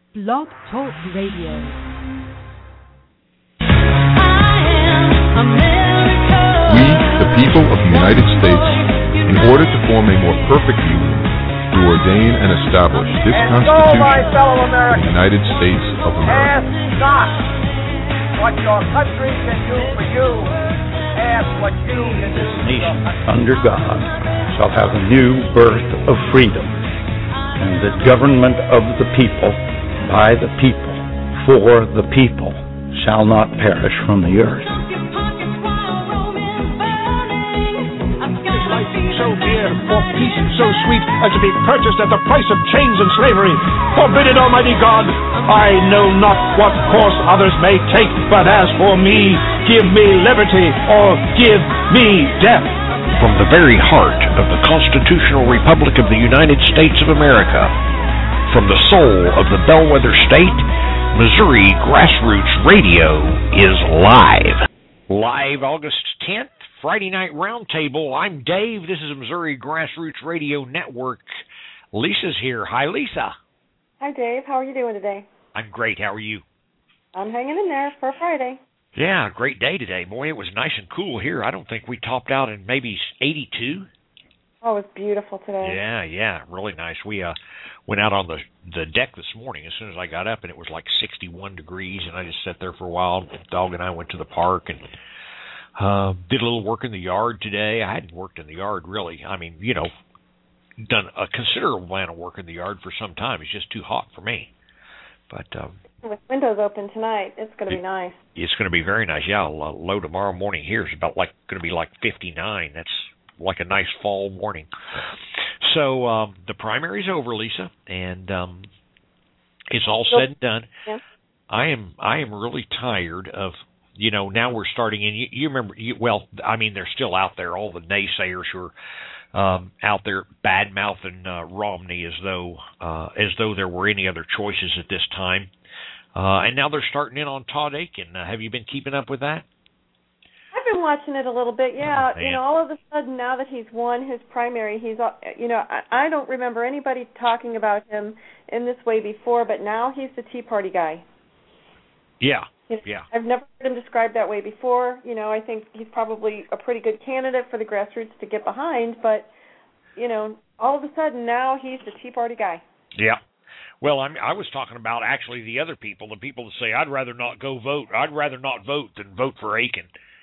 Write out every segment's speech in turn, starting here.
Blog Talk Radio. We, the people of the United States, in order to form a more perfect union, do ordain and establish this Constitution of the United States of America. Ask not what your country can do for you. Ask what you can do for your country. Under God shall have a new birth of freedom, and the government of the people, by the people, for the people, shall not perish from the earth. So dear, for peace so sweet as to be purchased at the price of chains and slavery. Forbid it, Almighty God. I know not what course others may take, but as for me, give me liberty or give me death. From the very heart of the Constitutional Republic of the United States of America, from the soul of the bellwether state, Missouri Grassroots Radio is live. Live August 10th. Friday Night Roundtable. I'm Dave. This is Missouri Grassroots Radio Network. Lisa's here. Hi, Lisa. Hi, Dave. How are you doing today? I'm great. How are you? I'm hanging in there for Friday. Yeah, great day today. Boy, it was nice and cool here. I don't think we topped out in maybe 82. Oh, it was beautiful today. Yeah, really nice. We went out on the deck this morning as soon as I got up, and it was like 61 degrees, and I just sat there for a while. The dog and I went to the park and did a little work in the yard today. I hadn't worked in the yard, really. I mean, done a considerable amount of work in the yard for some time. It's just too hot for me. But with windows open tonight, it's going to be nice. It's going to be very nice. Yeah, low tomorrow morning here is about going to be like 59. That's like a nice fall morning. So the primary's over, Lisa, and it's all said and done. Yeah. I am really tired of. Now we're starting in. You remember? They're still out there. All the naysayers who are out there bad-mouthing Romney as though there were any other choices at this time. And now they're starting in on Todd Akin. Have you been keeping up with that? I've been watching it a little bit. Yeah, Oh, all of a sudden now that he's won his primary, he's I don't remember anybody talking about him in this way before, but now he's the Tea Party guy. Yeah. Yeah. I've never heard him described that way before. I think he's probably a pretty good candidate for the grassroots to get behind, but, all of a sudden now he's the Tea Party guy. Yeah. Well, I was talking about actually the other people, the people that say, I'd rather not go vote. I'd rather not vote than vote for Akin.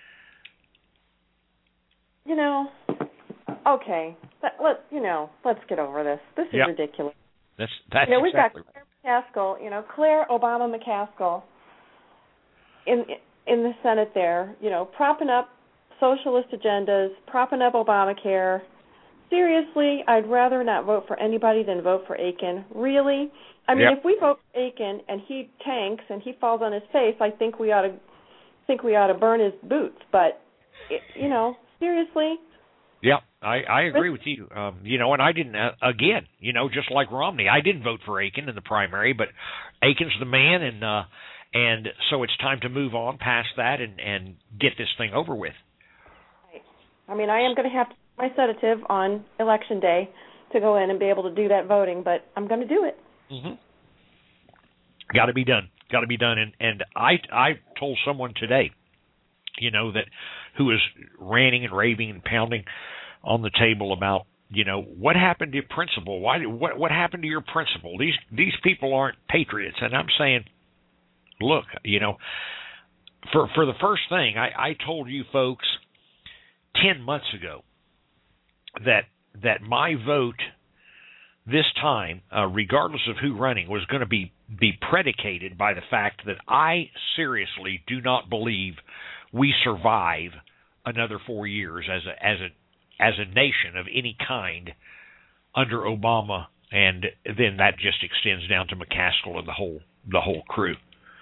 Okay. Let's get over this. This is ridiculous. That's we've exactly got Claire McCaskill, Claire Obama McCaskill, in the Senate there, propping up socialist agendas, propping up Obamacare. Seriously, I'd rather not vote for anybody than vote for Akin. Really? I mean, if we vote for Akin and he tanks and he falls on his face, I think we ought to burn his boots. But seriously. Yeah, I agree with you. And I didn't again. Just like Romney, I didn't vote for Akin in the primary, but Akin's the man, and so it's time to move on past that and get this thing over with. Right. I mean, I am going to have to take my sedative on Election Day to go in and be able to do that voting, but I'm going to do it. Mm-hmm. Got to be done. And I told someone today, that who is ranting and raving and pounding on the table about, what happened to your principle? What happened to your principle? These people aren't patriots, and I'm saying, look, for the first thing, I told you folks 10 months ago that my vote this time, regardless of who running, was going to be predicated by the fact that I seriously do not believe we survive another 4 years as a nation of any kind under Obama, and then that just extends down to McCaskill and the whole crew.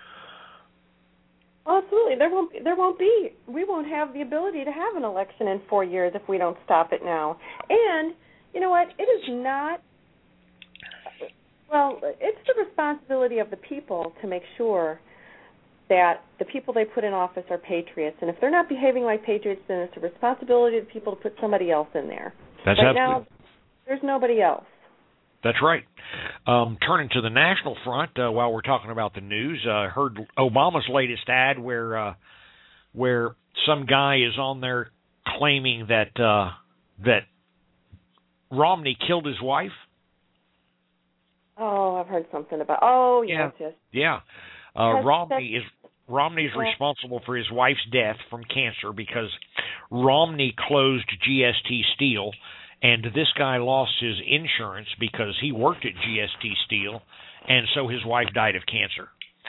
Oh, absolutely. We won't have the ability to have an election in 4 years if we don't stop it now. And you know what? It is not. Well, it's the responsibility of the people to make sure that the people they put in office are patriots. And if they're not behaving like patriots, then it's the responsibility of the people to put somebody else in there. That's right now, there's nobody else. That's right. Turning to the national front, while we're talking about the news, I heard Obama's latest ad where some guy is on there claiming that Romney killed his wife. Oh, I've heard something about. Oh, yes. Yeah. Romney's responsible for his wife's death from cancer because Romney closed GST Steel, and this guy lost his insurance because he worked at GST Steel, and so his wife died of cancer.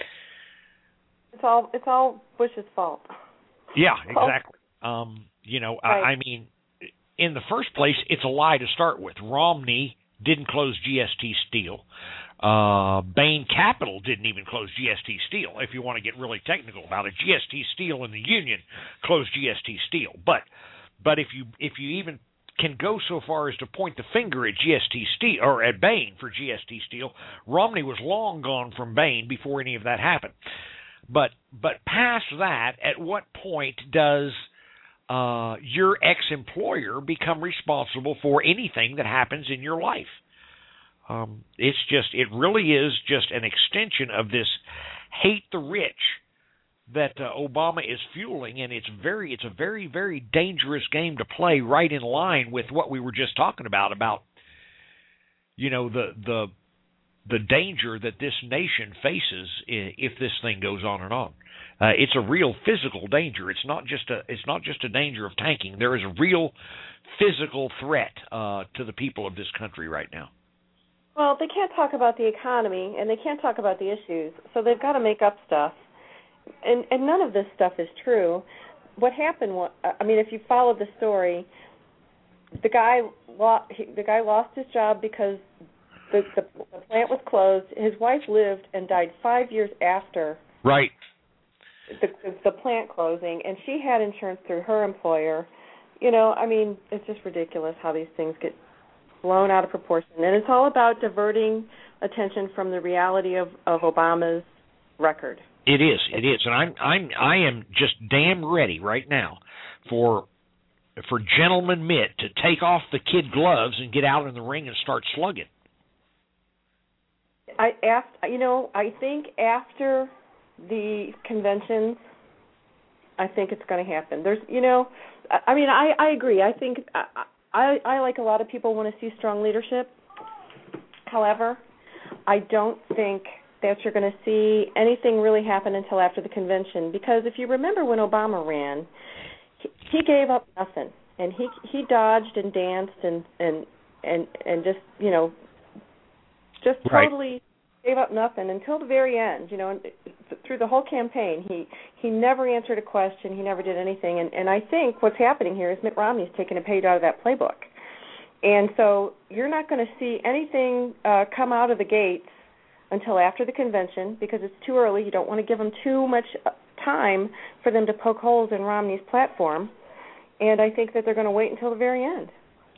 It's all Bush's fault. Yeah, exactly. Right. I mean, in the first place, it's a lie to start with. Romney didn't close GST Steel. Bain Capital didn't even close GST Steel, if you want to get really technical about it. GST Steel and the union closed GST Steel. But if you even can go so far as to point the finger at GST Steel or at Bain for GST Steel, Romney was long gone from Bain before any of that happened. But past that, at what point does your ex-employer become responsible for anything that happens in your life? It really is just an extension of this hate the rich that Obama is fueling, and it's a very, very dangerous game to play, right in line with what we were just talking about the danger that this nation faces if this thing goes on and on. It's a real physical danger. It's not just a danger of tanking. There is a real physical threat to the people of this country right now. Well, they can't talk about the economy, and they can't talk about the issues, so they've got to make up stuff. And none of this stuff is true. What happened was, if you followed the story, the guy lost his job because the plant was closed. His wife lived and died 5 years after. Right. The plant closing, and she had insurance through her employer. It's just ridiculous how these things get blown out of proportion. And it's all about diverting attention from the reality of Obama's record. It is, and I am just damn ready right now for Gentleman Mitt to take off the kid gloves and get out in the ring and start slugging. I think after the conventions, I think it's going to happen. I agree. I think I like a lot of people want to see strong leadership. However, I don't think that you're going to see anything really happen until after the convention, because if you remember when Obama ran, he gave up nothing, and he dodged and danced and just totally gave up nothing until the very end. Through the whole campaign, he never answered a question. He never did anything. And I think what's happening here is Mitt Romney's taking a page out of that playbook. And so you're not going to see anything come out of the gates until after the convention, because it's too early. You don't want to give them too much time for them to poke holes in Romney's platform. And I think that they're going to wait until the very end.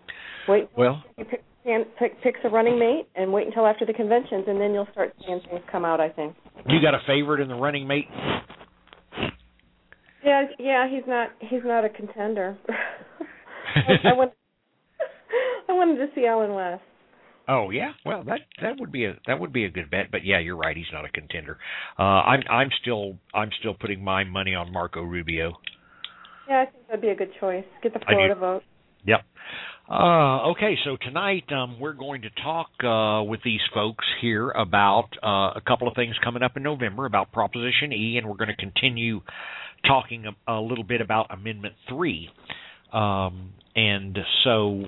Picks a running mate and wait until after the conventions, and then you'll start seeing things come out, I think. You got a favorite in the running mate? Yeah, he's not a contender. I wanted to see Alan West. Oh yeah, well that would be a good bet, but yeah, you're right, he's not a contender. I'm still putting my money on Marco Rubio. Yeah, I think that'd be a good choice. Get the Florida vote. Yep. Okay, so tonight we're going to talk with these folks here about a couple of things coming up in November about Proposition E, and we're going to continue talking a little bit about Amendment 3. And so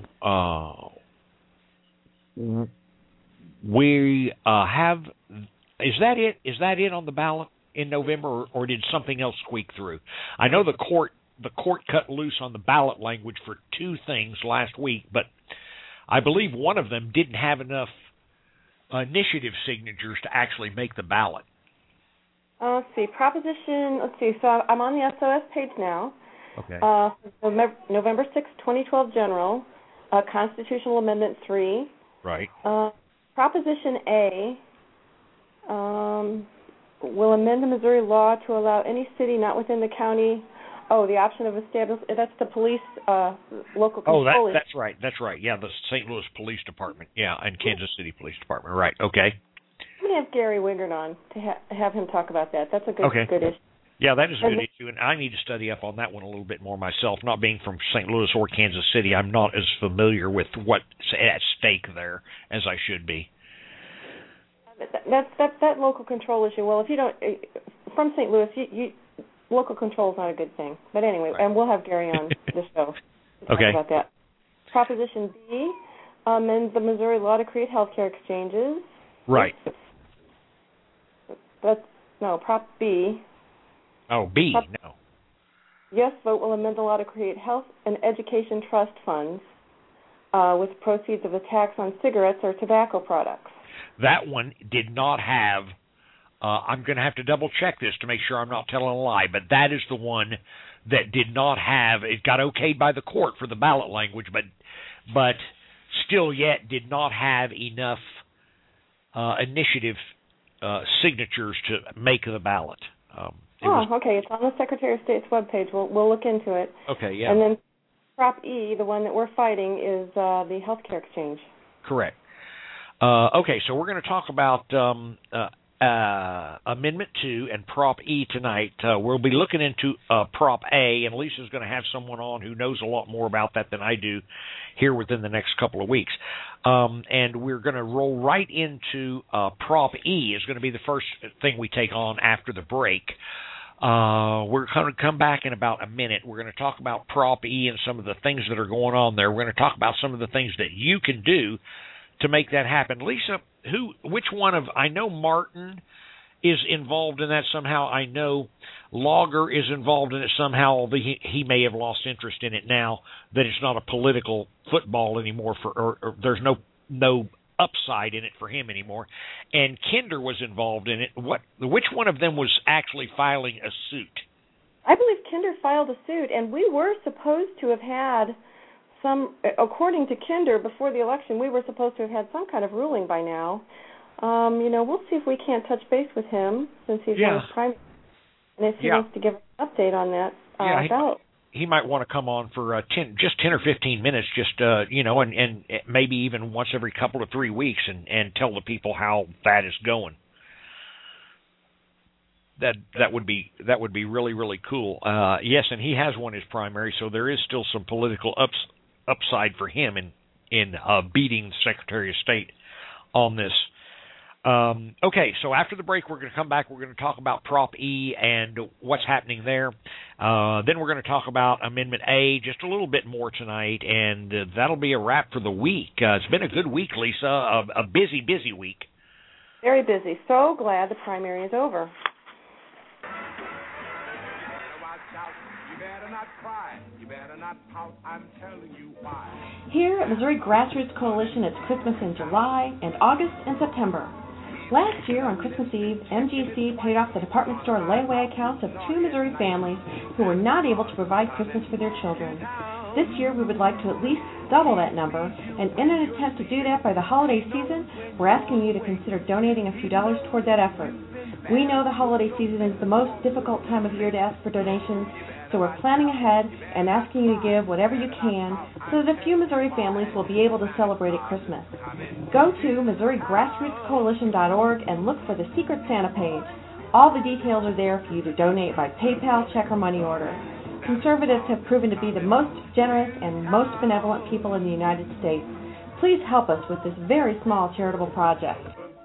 we have, is that it? Is that it on the ballot in November, or did something else squeak through? I know the court cut loose on the ballot language for two things last week, but I believe one of them didn't have enough initiative signatures to actually make the ballot. Let's see. So I'm on the SOS page now. Okay. November 6, 2012 General, Constitutional Amendment 3. Right. Proposition A will amend the Missouri law to allow any city not within the county the option of establishment, that's the police, local control. Oh, that's right. That's right. Yeah, the St. Louis Police Department. Yeah, and Kansas City Police Department. Right. Okay. I'm going to have Gary Wingard on to have him talk about that. That's a good issue. Yeah, that is a good issue, and I need to study up on that one a little bit more myself. Not being from St. Louis or Kansas City, I'm not as familiar with what's at stake there as I should be. That local control issue. Well, if you don't from St. Louis, local control is not a good thing. But anyway, and we'll have Gary on the show to talk about that. Proposition B amends the Missouri law to create healthcare exchanges. Right. Prop B. Oh, B, no. Yes vote will amend the law to create health and education trust funds with proceeds of the tax on cigarettes or tobacco products. That one did not have, I'm going to have to double check this to make sure I'm not telling a lie, but that is the one that did not have, it got okayed by the court for the ballot language, but still yet did not have enough initiative signatures to make the ballot. Okay. It's on the Secretary of State's webpage. We'll look into it. Okay, yeah. And then Prop E, the one that we're fighting, is the healthcare exchange. Correct. Okay, so we're going to talk about Amendment 2 and Prop E tonight. We'll be looking into Prop A, and Lisa's going to have someone on who knows a lot more about that than I do here within the next couple of weeks. And we're going to roll right into Prop E is going to be the first thing we take on after the break. We're going to come back in about a minute. We're going to talk about Prop E and some of the things that are going on there. We're going to talk about some of the things that you can do to make that happen. Lisa, which one of, I know Martin is involved in that somehow. I know Logger is involved in it somehow, although he may have lost interest in it now that it's not a political football anymore, or there's no upside in it for him anymore. And Kinder was involved in it. Which one of them was actually filing a suit? I believe Kinder filed a suit, and we were supposed to have had according to Kinder, before the election, we were supposed to have had some kind of ruling by now. We'll see if we can't touch base with him since he's on his primary, and if he wants to give an update on that ballot. He might want to come on for 10 or 15 minutes, and maybe even once every couple of 3 weeks, and tell the people how that is going. That would be really, really cool. Yes, and he has won his primary, so there is still some political upside for him in beating the Secretary of State on this. Okay, so after the break, we're going to come back. We're going to talk about Prop E and what's happening there. Then we're going to talk about Amendment A just a little bit more tonight, and that'll be a wrap for the week. It's been a good week, Lisa, a busy, busy week. Very busy. So glad the primary is over. Here at Missouri Grassroots Coalition, it's Christmas in July and August and September. Last year on Christmas Eve, MGC paid off the department store layaway accounts of 2 Missouri families who were not able to provide Christmas for their children. This year we would like to at least double that number, and in an attempt to do that by the holiday season, we're asking you to consider donating a few dollars toward that effort. We know the holiday season is the most difficult time of year to ask for donations, so we're planning ahead and asking you to give whatever you can so that a few Missouri families will be able to celebrate at Christmas. Go to MissouriGrassrootsCoalition.org and look for the Secret Santa page. All the details are there for you to donate by PayPal, check, or money order. Conservatives have proven to be the most generous and most benevolent people in the United States. Please help us with this very small charitable project.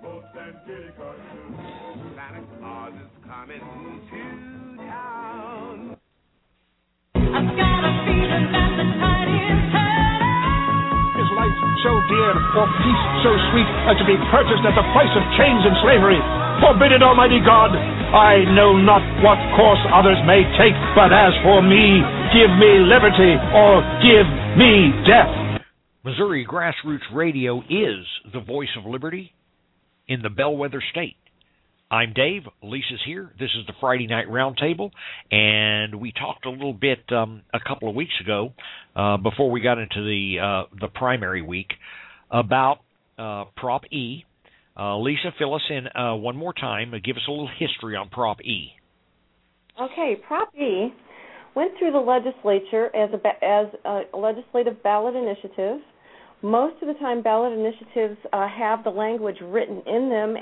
Is life so dear, or peace so sweet, as to be purchased at the price of chains and slavery? Forbid it, Almighty God! I know not what course others may take, but as for me, give me liberty, or give me death. Missouri Grassroots Radio is the voice of liberty in the Bellwether State. I'm Dave. Lisa's here. This is the Friday Night Roundtable, and we talked a little bit a couple of weeks ago, before we got into the primary week, about Prop E. Lisa, fill us in one more time. Give us a little history on Prop E. Okay, Prop E went through the legislature as a legislative ballot initiative. Most of the time, ballot initiatives have the language written in them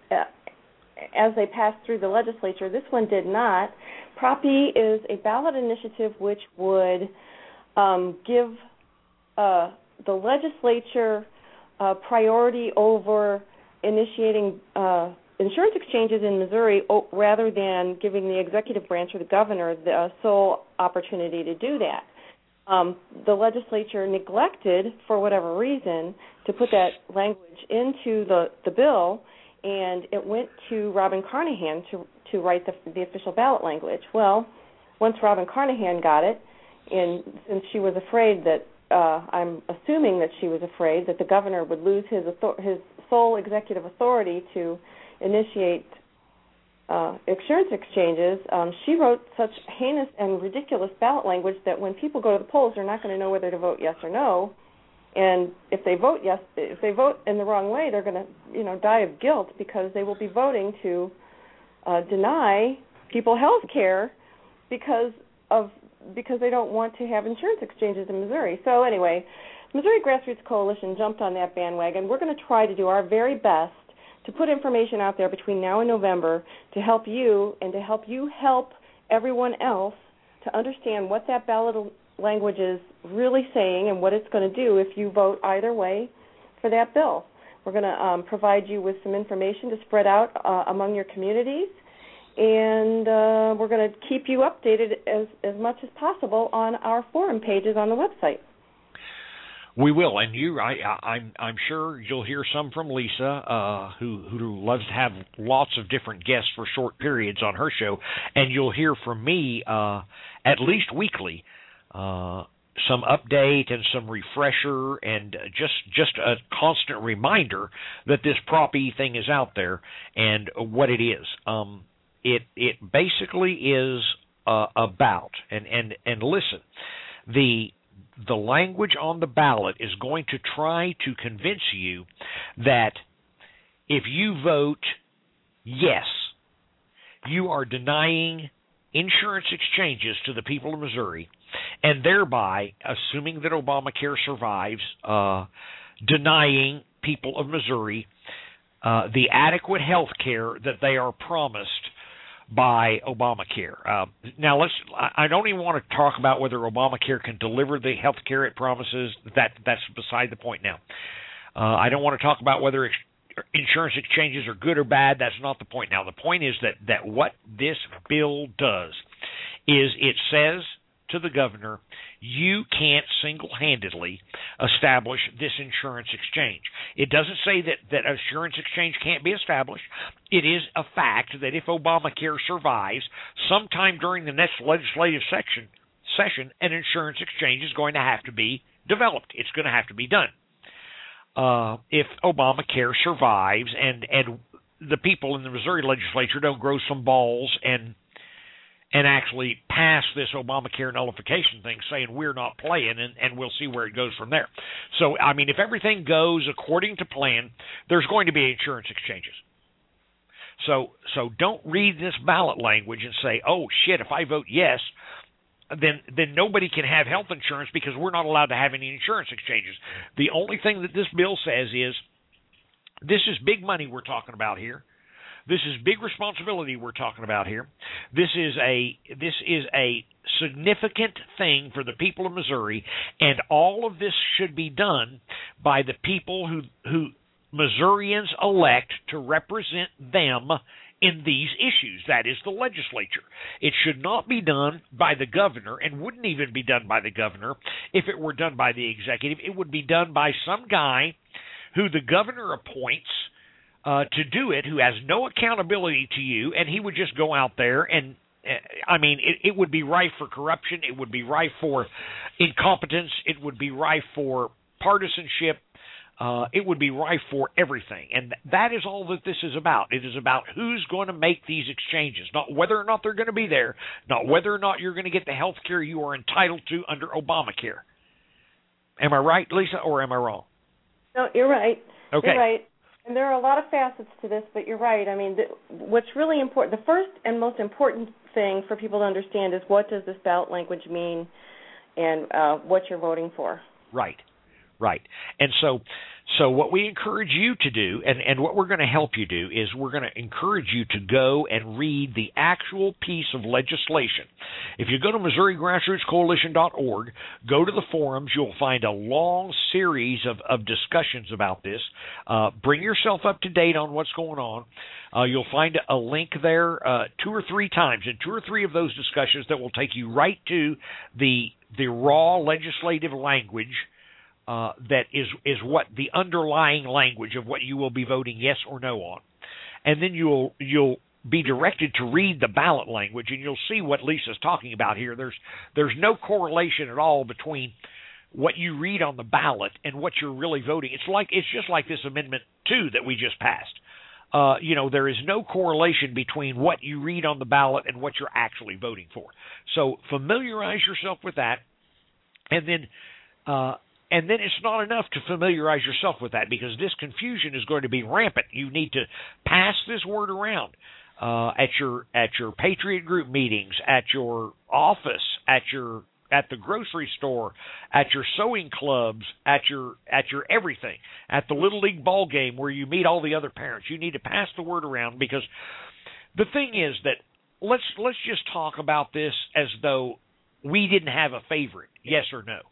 as they pass through the legislature. This one did not. Prop E is a ballot initiative which would give the legislature priority over initiating insurance exchanges in Missouri rather than giving the executive branch or the governor the sole opportunity to do that. The legislature neglected, for whatever reason, to put that language into the bill, and it went to Robin Carnahan to write the official ballot language. Well, once Robin Carnahan got it, and since she was afraid that, I'm assuming that she was afraid that the governor would lose his sole executive authority to initiate insurance exchanges, she wrote such heinous and ridiculous ballot language that when people go to the polls, they're not going to know whether to vote yes or no. And if they vote yes, if they vote in the wrong way, they're going to, die of guilt because they will be voting to deny people health care because they don't want to have insurance exchanges in Missouri. So anyway, Missouri Grassroots Coalition jumped on that bandwagon. We're going to try to do our very best to put information out there between now and November to help you and to help you help everyone else to understand what that ballot language is really saying and what it's going to do if you vote either way for that bill. We're going to provide you with some information to spread out among your communities, and we're going to keep you updated as much as possible on our forum pages on the website. We will, and I'm sure you'll hear some from Lisa, who loves to have lots of different guests for short periods on her show, and you'll hear from me at least weekly, some update and some refresher, and just a constant reminder that this Prop E thing is out there and what it is. It basically is about, and listen, the language on the ballot is going to try to convince you that if you vote yes, you are denying insurance exchanges to the people of Missouri, and thereby, assuming that Obamacare survives, denying people of Missouri the adequate health care that they are promised by Obamacare. Now, I don't even want to talk about whether Obamacare can deliver the health care it promises. That's beside the point now. I don't want to talk about whether insurance exchanges are good or bad. That's not the point now. The point is that what this bill does is it says to the governor, you can't single-handedly establish this insurance exchange. It doesn't say that insurance exchange can't be established. It is a fact that if Obamacare survives, sometime during the next legislative session, an insurance exchange is going to have to be developed. It's going to have to be done. If Obamacare survives and the people in the Missouri legislature don't grow some balls and actually pass this Obamacare nullification thing saying we're not playing, and we'll see where it goes from there. So, I mean, if everything goes according to plan, there's going to be insurance exchanges. So don't read this ballot language and say, oh, shit, if I vote yes, then nobody can have health insurance because we're not allowed to have any insurance exchanges. The only thing that this bill says is this is big money we're talking about here. This is big responsibility we're talking about here. This is a significant thing for the people of Missouri, and all of this should be done by the people who Missourians elect to represent them in these issues. That is the legislature. It should not be done by the governor, and wouldn't even be done by the governor if it were done by the executive. It would be done by some guy who the governor appoints to do it, who has no accountability to you, and he would just go out there and, I mean, it would be rife for corruption. It would be rife for incompetence. It would be rife for partisanship. It would be rife for everything. And that is all that this is about. It is about who's going to make these exchanges, not whether or not they're going to be there, not whether or not you're going to get the health care you are entitled to under Obamacare. Am I right, Lisa, or am I wrong? No, you're right. Okay. You're right. And there are a lot of facets to this, but you're right. I mean, what's really important, the first and most important thing for people to understand is what does this ballot language mean and what you're voting for. Right. And so what we encourage you to do, and what we're going to help you do, is we're going to encourage you to go and read the actual piece of legislation. If you go to MissouriGrassrootsCoalition.org, go to the forums, you'll find a long series of discussions about this. Bring yourself up to date on what's going on. You'll find a link there 2 or 3 times, in 2 or 3 of those discussions that will take you right to the raw legislative language that is what the underlying language of what you will be voting yes or no on. And then you'll be directed to read the ballot language, and you'll see what Lisa's talking about here. There's no correlation at all between what you read on the ballot and what you're really voting. It's just like this Amendment 2 that we just passed. There is no correlation between what you read on the ballot and what you're actually voting for. So familiarize yourself with that, and then it's not enough to familiarize yourself with that, because this confusion is going to be rampant. You need to pass this word around at your Patriot Group meetings, at your office, at the grocery store, at your sewing clubs, at your everything, at the Little League ball game where you meet all the other parents. You need to pass the word around, because the thing is that let's just talk about this as though we didn't have a favorite, yes or no.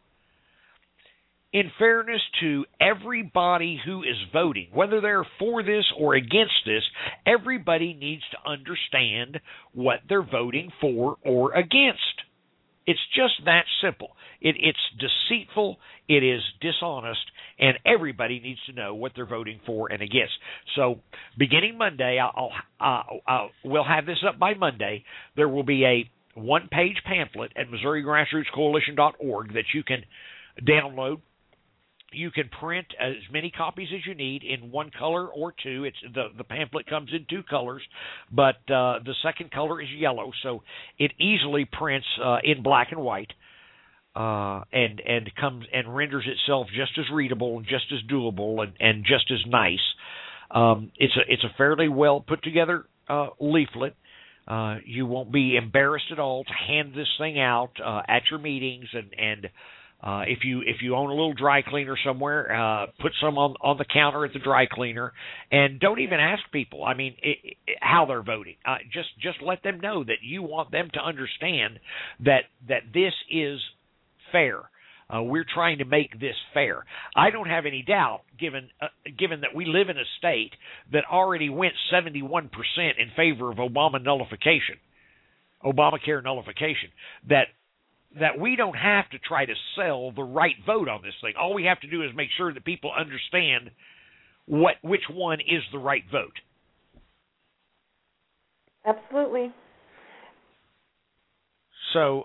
In fairness to everybody who is voting, whether they're for this or against this, everybody needs to understand what they're voting for or against. It's just that simple. It's deceitful, it is dishonest, and everybody needs to know what they're voting for and against. So, beginning Monday, we'll have this up by Monday. There will be a one-page pamphlet at MissouriGrassrootsCoalition.org that you can download. You can print as many copies as you need in one color or 2. It's the pamphlet comes in 2 colors, but the second color is yellow, so it easily prints in black and white, and comes and renders itself just as readable and just as doable and just as nice. It's a fairly well put together leaflet. You won't be embarrassed at all to hand this thing out at your meetings, and if you own a little dry cleaner somewhere, put some on the counter at the dry cleaner, and don't even ask people, how they're voting. Just let them know that you want them to understand that this is fair. We're trying to make this fair. I don't have any doubt, given that we live in a state that already went 71% in favor of Obamacare nullification, that we don't have to try to sell the right vote on this thing. All we have to do is make sure that people understand which one is the right vote. Absolutely. So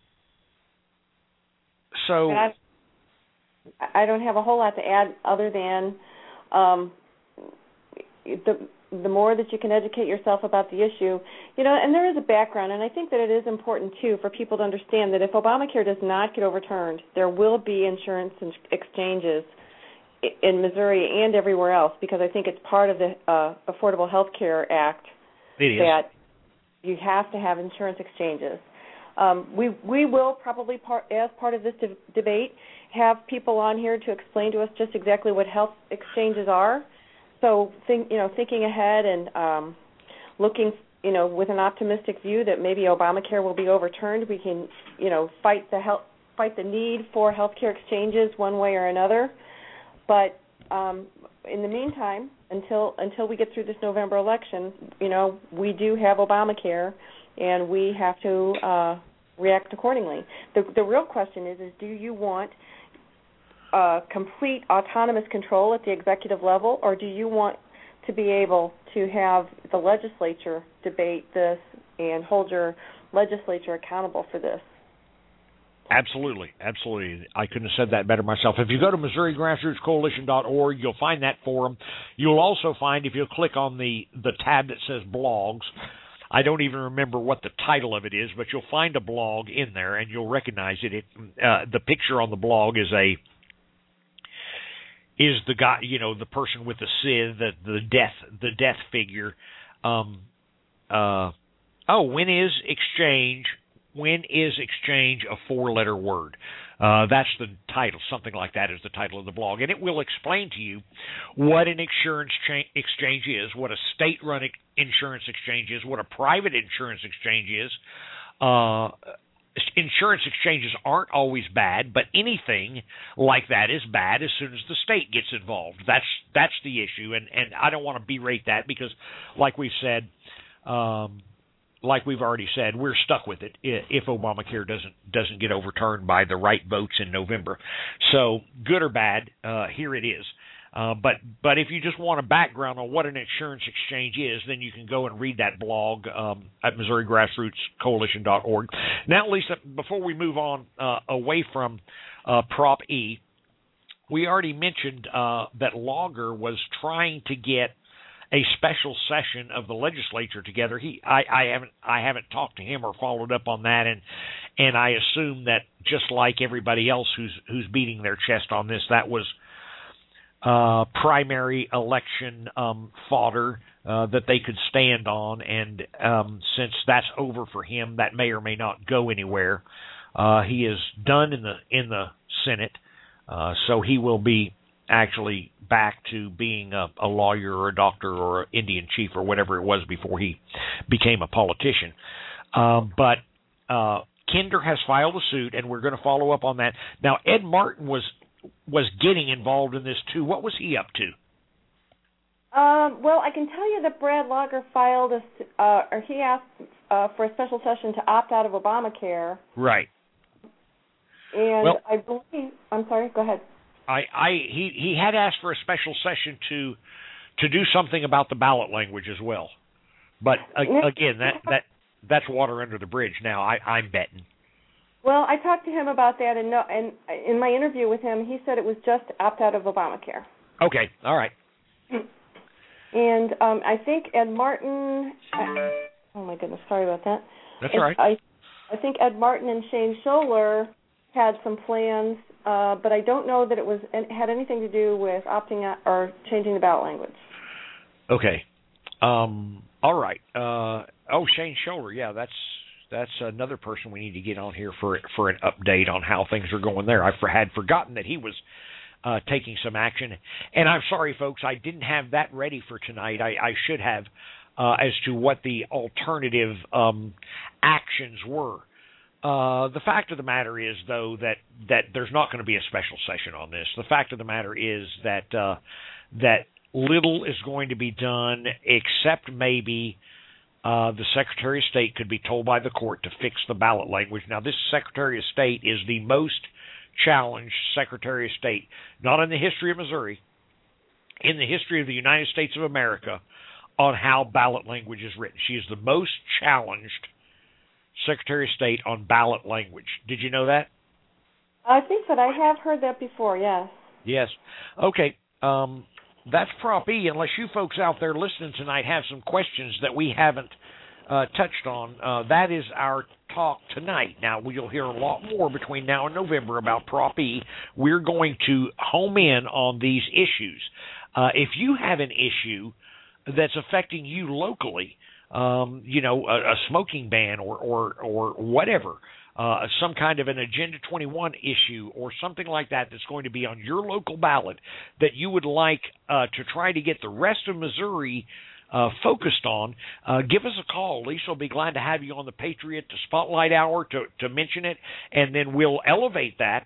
I don't have a whole lot to add other than the more that you can educate yourself about the issue, and there is a background, and I think that it is important, too, for people to understand that if Obamacare does not get overturned, there will be insurance exchanges in Missouri and everywhere else, because I think it's part of the Affordable Health Care Act that you have to have insurance exchanges. We will probably, as part of this debate, have people on here to explain to us just exactly what health exchanges are. So, thinking ahead and looking, with an optimistic view that maybe Obamacare will be overturned, we can, fight the need for healthcare exchanges one way or another. But in the meantime, until we get through this November election, we do have Obamacare, and we have to react accordingly. The real question is do you want complete autonomous control at the executive level, or do you want to be able to have the legislature debate this and hold your legislature accountable for this? Absolutely. I couldn't have said that better myself. If you go to MissouriGrassrootsCoalition.org, you'll find that forum. You'll also find, if you'll click on the tab that says blogs, I don't even remember what the title of it is, but you'll find a blog in there, and you'll recognize it. The picture on the blog is is the guy, the person with the SID, the death figure. When is exchange a 4-letter word? That's the title. Something like that is the title of the blog. And it will explain to you what an insurance exchange is, what a state-run insurance exchange is, what a private insurance exchange is. Insurance exchanges aren't always bad, but anything like that is bad as soon as the state gets involved. That's the issue, and I don't want to berate that because, like we've already said, we're stuck with it if Obamacare doesn't get overturned by the right votes in November. So, good or bad, here it is. But if you just want a background on what an insurance exchange is, then you can go and read that blog at MissouriGrassrootsCoalition.org. Now, Lisa, before we move on away from Prop E, we already mentioned that Logger was trying to get a special session of the legislature together. I haven't talked to him or followed up on that, and I assume that just like everybody else who's beating their chest on this, that was primary election fodder that they could stand on, and since that's over for him, that may or may not go anywhere. He is done in the Senate, so he will be actually back to being a lawyer or a doctor or an Indian chief or whatever it was before he became a politician. But Kinder has filed a suit, and we're going to follow up on that. Now, Ed Martin was getting involved in this too. What was he up to? Well, I can tell you that Brad Logger filed he asked for a special session to opt out of Obamacare. Right. And well, I believe. I'm sorry. Go ahead. He had asked for a special session to do something about the ballot language as well. But again, that's water under the bridge now. I'm betting. Well, I talked to him about that, and in my interview with him, he said it was just opt out of Obamacare. Okay, all right. And I think Ed Martin. Oh my goodness, sorry about that. That's all right. I think Ed Martin and Shane Scholler had some plans, but I don't know that it had anything to do with opting out or changing the ballot language. Okay. All right. Shane Scholler, yeah, that's another person we need to get on here for an update on how things are going there. I had forgotten that he was taking some action, and I'm sorry, folks, I didn't have that ready for tonight. I should have as to what the alternative actions were. The fact of the matter is, though, that there's not going to be a special session on this. The fact of the matter is that little is going to be done, except maybe the Secretary of State could be told by the court to fix the ballot language. Now, this Secretary of State is the most challenged Secretary of State, not in the history of Missouri, in the history of the United States of America, on how ballot language is written. She is the most challenged Secretary of State on ballot language. Did you know that? I think that I have heard that before, yes. Yes. Okay. That's Prop E. Unless you folks out there listening tonight have some questions that we haven't touched on, that is our talk tonight. Now, you'll hear a lot more between now and November about Prop E. We're going to home in on these issues. If you have an issue that's affecting you locally, a smoking ban or whatever, some kind of an Agenda 21 issue or something like that that's going to be on your local ballot that you would like to try to get the rest of Missouri focused on, give us a call. Lisa will be glad to have you on the Patriot Spotlight Hour to mention it, and then we'll elevate that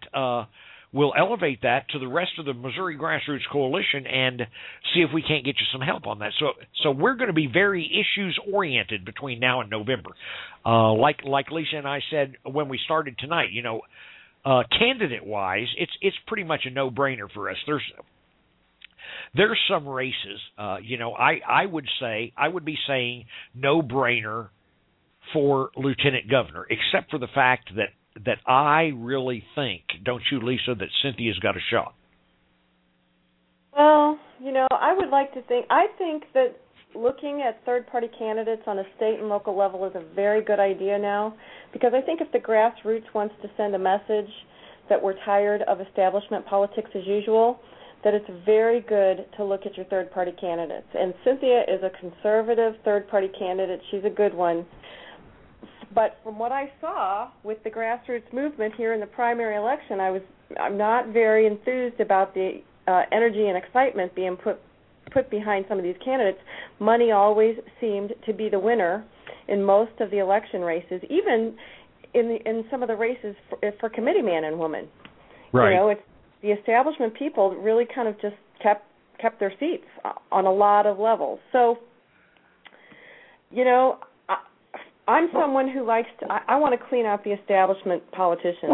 to the rest of the Missouri Grassroots Coalition and see if we can't get you some help on that. So we're going to be very issues-oriented between now and November. Like Lisa and I said when we started tonight, candidate-wise, it's pretty much a no-brainer for us. There's some races, I would be saying no-brainer for lieutenant governor, except for the fact that I really think, don't you, Lisa, that Cynthia's got a shot? Well, I think that looking at third-party candidates on a state and local level is a very good idea now, because I think if the grassroots wants to send a message that we're tired of establishment politics as usual, that it's very good to look at your third-party candidates. And Cynthia is a conservative third-party candidate. She's a good one. But from what I saw with the grassroots movement here in the primary election, I'm not very enthused about the energy and excitement being put behind some of these candidates. Money always seemed to be the winner in most of the election races, even in some of the races for committeeman and woman. Right. You know, it's the establishment people really kind of just kept their seats on a lot of levels. So, you know, I'm someone who likes to. I want to clean out the establishment politicians.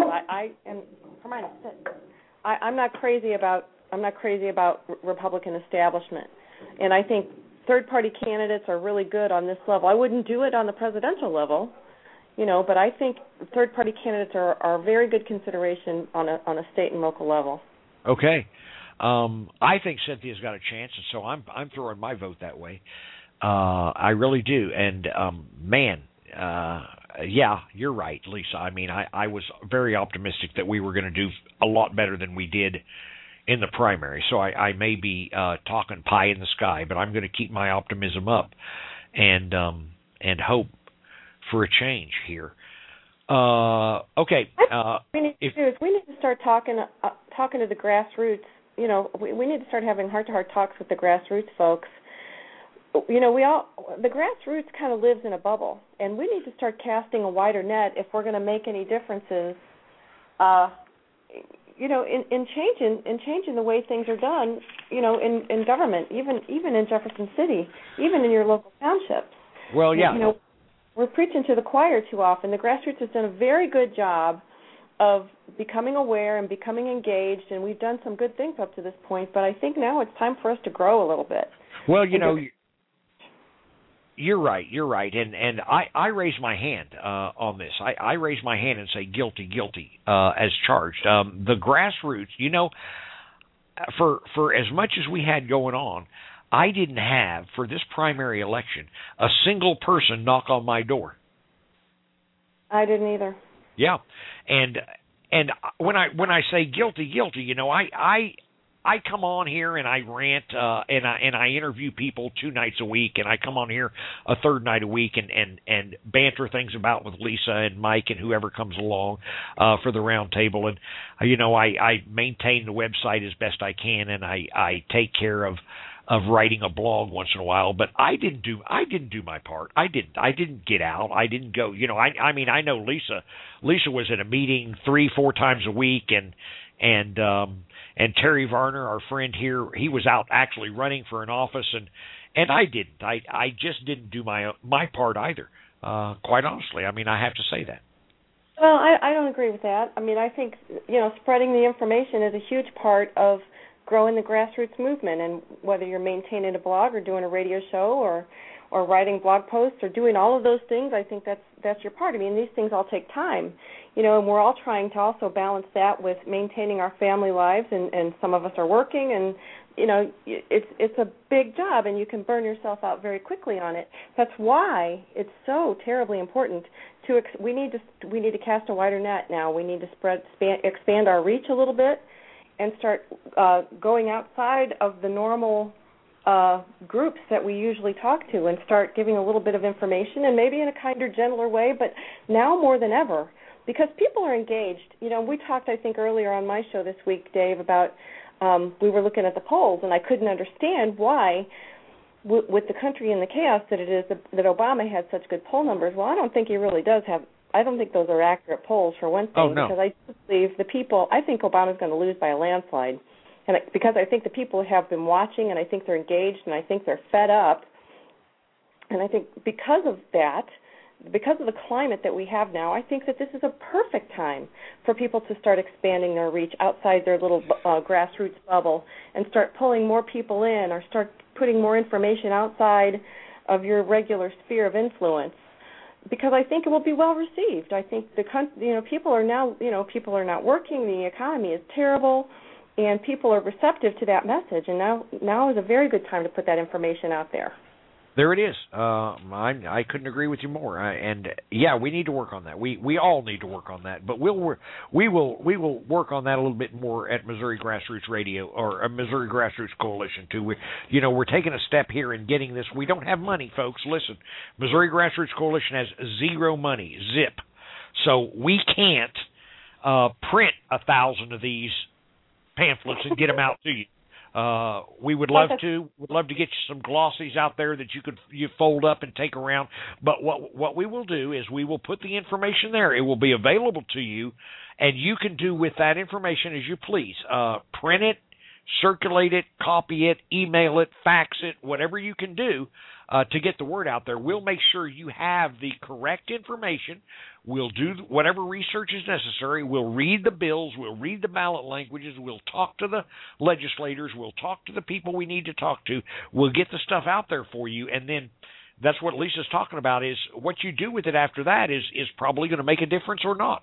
I'm not crazy about Republican establishment, and I think third-party candidates are really good on this level. I wouldn't do it on the presidential level, you know, but I think third-party candidates are a very good consideration on a state and local level. Okay, I think Cynthia's got a chance, and so I'm throwing my vote that way. I really do, and man. Yeah, you're right, Lisa. I mean, I was very optimistic that we were going to do a lot better than we did in the primary. So I may be talking pie in the sky, but I'm going to keep my optimism up and hope for a change here. Okay. We need to start talking to the grassroots. You know, we need to start having heart-to-heart talks with the grassroots folks. You know, the grassroots kind of lives in a bubble, and we need to start casting a wider net if we're going to make any differences. You know, in changing the way things are done. You know, in government, even in Jefferson City, even in your local townships. Well, yeah. You know, we're preaching to the choir too often. The grassroots has done a very good job of becoming aware and becoming engaged, and we've done some good things up to this point. But I think now it's time for us to grow a little bit. Well, you know. You're right, and I raise my hand on this. I raise my hand and say guilty, as charged. The grassroots, you know, for as much as we had going on, I didn't have, for this primary election, a single person knock on my door. I didn't either. Yeah, and when I say guilty, you know, I come on here and I rant and I interview people 2 nights a week, and I come on here a third night a week and banter things about with Lisa and Mike and whoever comes along for the round table. And you know, I maintain the website as best I can, and I take care of writing a blog once in a while. But I didn't do my part. I didn't get out. I didn't go. You know, I mean, I know Lisa was at a meeting 3-4 times a week, and Terry Varner, our friend here, he was out actually running for an office, and I didn't. I just didn't do my part either. Quite honestly, I mean, I have to say that. Well, I don't agree with that. I mean, I think, you know, spreading the information is a huge part of growing the grassroots movement, and whether you're maintaining a blog or doing a radio show or writing blog posts or doing all of those things, I think that's your part. I mean, these things all take time, you know, and we're all trying to also balance that with maintaining our family lives, and some of us are working, and, you know, it's a big job, and you can burn yourself out very quickly on it. That's why it's so terribly important we need to cast a wider net now. We need to expand our reach a little bit and start going outside of the normal groups that we usually talk to, and start giving a little bit of information, and maybe in a kinder, gentler way, but now more than ever, because people are engaged. You know, we talked, I think, earlier on my show this week, Dave, about we were looking at the polls, and I couldn't understand why, with the country in the chaos that it is, that Obama had such good poll numbers. Well, I don't think he really does have. I don't think those are accurate polls, for one thing, oh, no. Because I believe the people, I think Obama's going to lose by a landslide. And because I think the people have been watching, and I think they're engaged, and I think they're fed up. And I think because of that, because of the climate that we have now, I think that this is a perfect time for people to start expanding their reach outside their little grassroots bubble, and start pulling more people in, or start putting more information outside of your regular sphere of influence. Because I think it will be well received. I think people are not working. The economy is terrible, and people are receptive to that message. And now is a very good time to put that information out there. There it is. I couldn't agree with you more. And yeah, we need to work on that. We all need to work on that. But we will work on that a little bit more at Missouri Grassroots Radio or Missouri Grassroots Coalition too. We're taking a step here in getting this. We don't have money, folks. Listen, Missouri Grassroots Coalition has zero money, zip. So we can't print 1,000 of these pamphlets and get them out to you. We would love to. We'd love to get you some glossies out there that you fold up and take around. But what we will do is we will put the information there. It will be available to you, and you can do with that information as you please. Print it, circulate it, copy it, email it, fax it, whatever you can do to get the word out there. We'll make sure you have the correct information. We'll do whatever research is necessary. We'll read the bills. We'll read the ballot languages. We'll talk to the legislators. We'll talk to the people we need to talk to. We'll get the stuff out there for you. And then that's what Lisa's talking about is what you do with it after that is probably going to make a difference or not.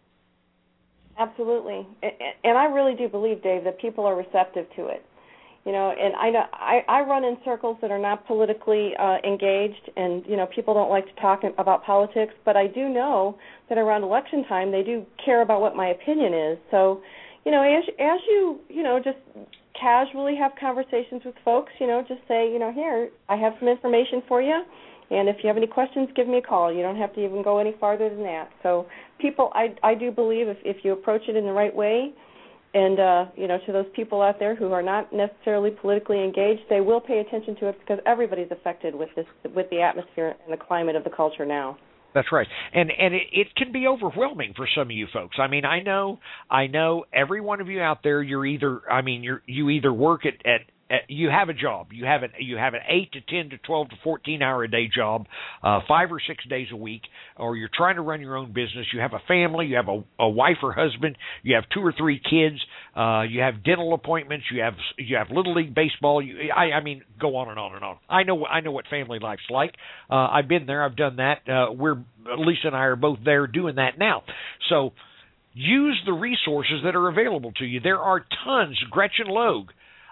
Absolutely. And I really do believe, Dave, that people are receptive to it. You know, and I run in circles that are not politically engaged, and, you know, people don't like to talk about politics, but I do know that around election time they do care about what my opinion is. So, you know, as you, you know, just casually have conversations with folks, you know, just say, you know, here, I have some information for you, and if you have any questions, give me a call. You don't have to even go any farther than that. So people, I do believe if you approach it in the right way, and, you know, to those people out there who are not necessarily politically engaged, they will pay attention to it because everybody's affected with the atmosphere and the climate of the culture now. That's right. And it can be overwhelming for some of you folks. I mean, I know every one of you out there, you either work at you have a job. You have an 8 to 10 to 12 to 14 hour a day job, 5 or 6 days a week, or you're trying to run your own business. You have a family. You have a wife or husband. You have 2 or 3 kids. You have dental appointments. You have little league baseball. I mean, go on and on and on. I know what family life's like. I've been there. I've done that. Lisa and I are both there doing that now. So use the resources that are available to you. There are tons. Gretchen Logue.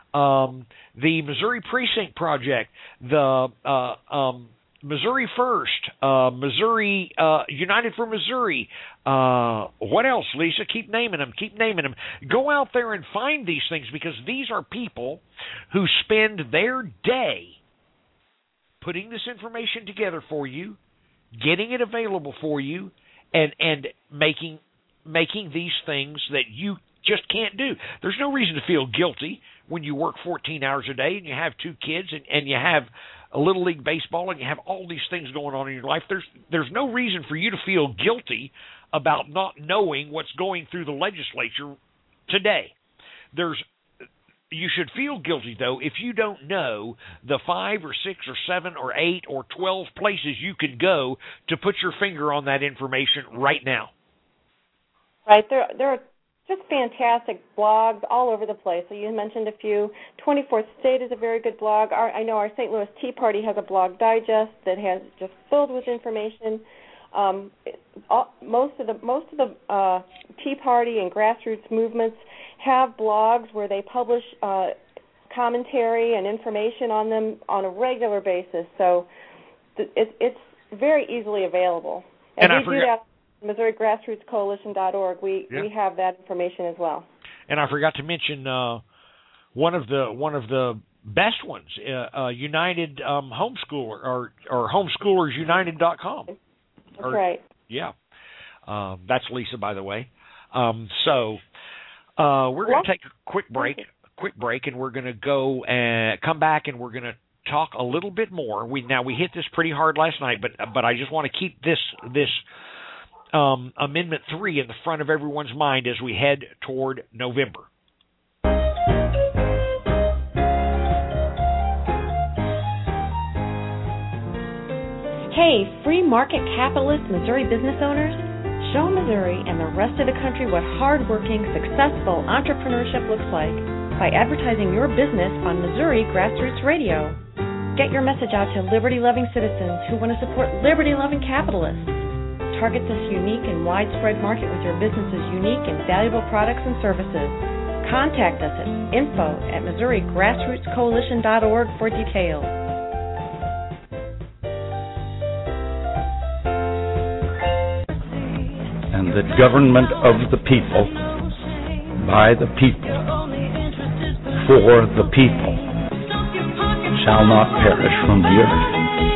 The Missouri Precinct Project, the Missouri First, Missouri United for Missouri. What else, Lisa? Keep naming them. Go out there and find these things because these are people who spend their day putting this information together for you, getting it available for you, and making these things that you just can't do. There's no reason to feel guilty when you work 14 hours a day and you have 2 kids and you have a little league baseball and you have all these things going on in your life. There's no reason for you to feel guilty about not knowing what's going through the legislature today. You should feel guilty, though, if you don't know the 5 or 6 or 7 or 8 or 12 places you could go to put your finger on that information right now. Right. There are just fantastic blogs all over the place. So you mentioned a few. 24th State is a very good blog. I know our St. Louis Tea Party has a blog digest that has just filled with information. Most of the Tea Party and grassroots movements have blogs where they publish commentary and information on them on a regular basis. So it's very easily available. And we do that. MissouriGrassrootsCoalition.org. We have that information as well. And I forgot to mention one of the best ones, United Homeschooler or HomescholersUnited.com. That's right. Yeah, that's Lisa, by the way. So we're going to take a quick break, and we're going to go and come back, and we're going to talk a little bit more. We hit this pretty hard last night, but I just want to keep this Amendment 3 in the front of everyone's mind as we head toward November. Hey, free market capitalist Missouri business owners, show Missouri and the rest of the country what hardworking, successful entrepreneurship looks like by advertising your business on Missouri Grassroots Radio. Get your message out to liberty-loving citizens who want to support liberty-loving capitalists. Target this unique and widespread market with your business's unique and valuable products and services. Contact us at info@MissouriGrassrootsCoalition.org for details. and that government of the people, by the people, for the people, shall not perish from the earth.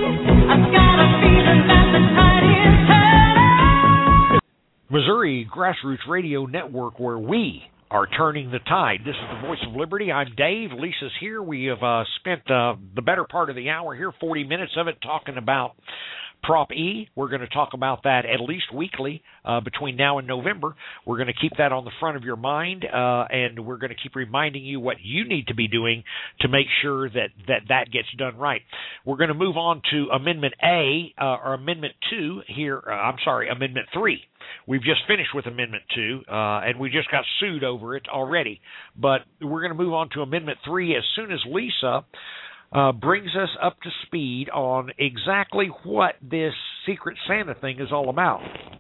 Missouri Grassroots Radio Network, where we are turning the tide. This is the Voice of Liberty. I'm Dave. Lisa's here. We have spent the better part of the hour here, 40 minutes of it, talking about Prop E. We're going to talk about that at least weekly between now and November. We're going to keep that on the front of your mind, and we're going to keep reminding you what you need to be doing to make sure that gets done right. We're going to move on to Amendment A, or Amendment 2 here. Amendment 3. We've just finished with Amendment 2, and we just got sued over it already. But we're going to move on to Amendment 3 as soon as Lisa brings us up to speed on exactly what this Secret Santa thing is all about.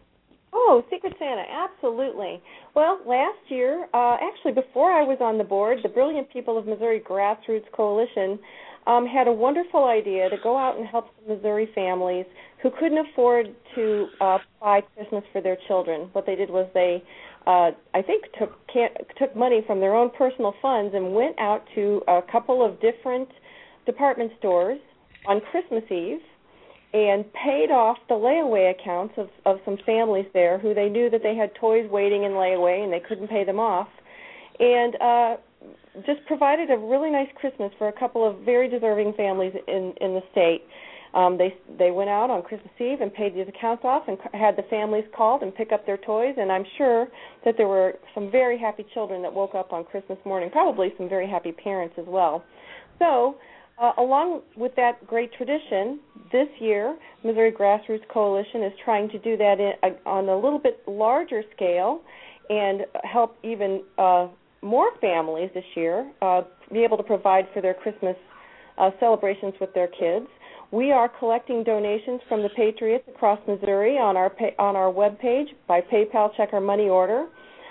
Oh, Secret Santa, absolutely. Well, last year, actually before I was on the board, the brilliant people of Missouri Grassroots Coalition had a wonderful idea to go out and help some Missouri families who couldn't afford to buy Christmas for their children. What they did was they, I think, took money from their own personal funds and went out to a couple of different department stores on Christmas Eve and paid off the layaway accounts of some families there who they knew that they had toys waiting in layaway and they couldn't pay them off, and just provided a really nice Christmas for a couple of very deserving families in the state. They went out on Christmas Eve and paid these accounts off and had the families called and pick up their toys, and I'm sure that there were some very happy children that woke up on Christmas morning, probably some very happy parents as well. So along with that great tradition, this year, Missouri Grassroots Coalition is trying to do that on a little bit larger scale and help even more families this year be able to provide for their Christmas celebrations with their kids. We are collecting donations from the Patriots across Missouri on our webpage by PayPal, check or money order.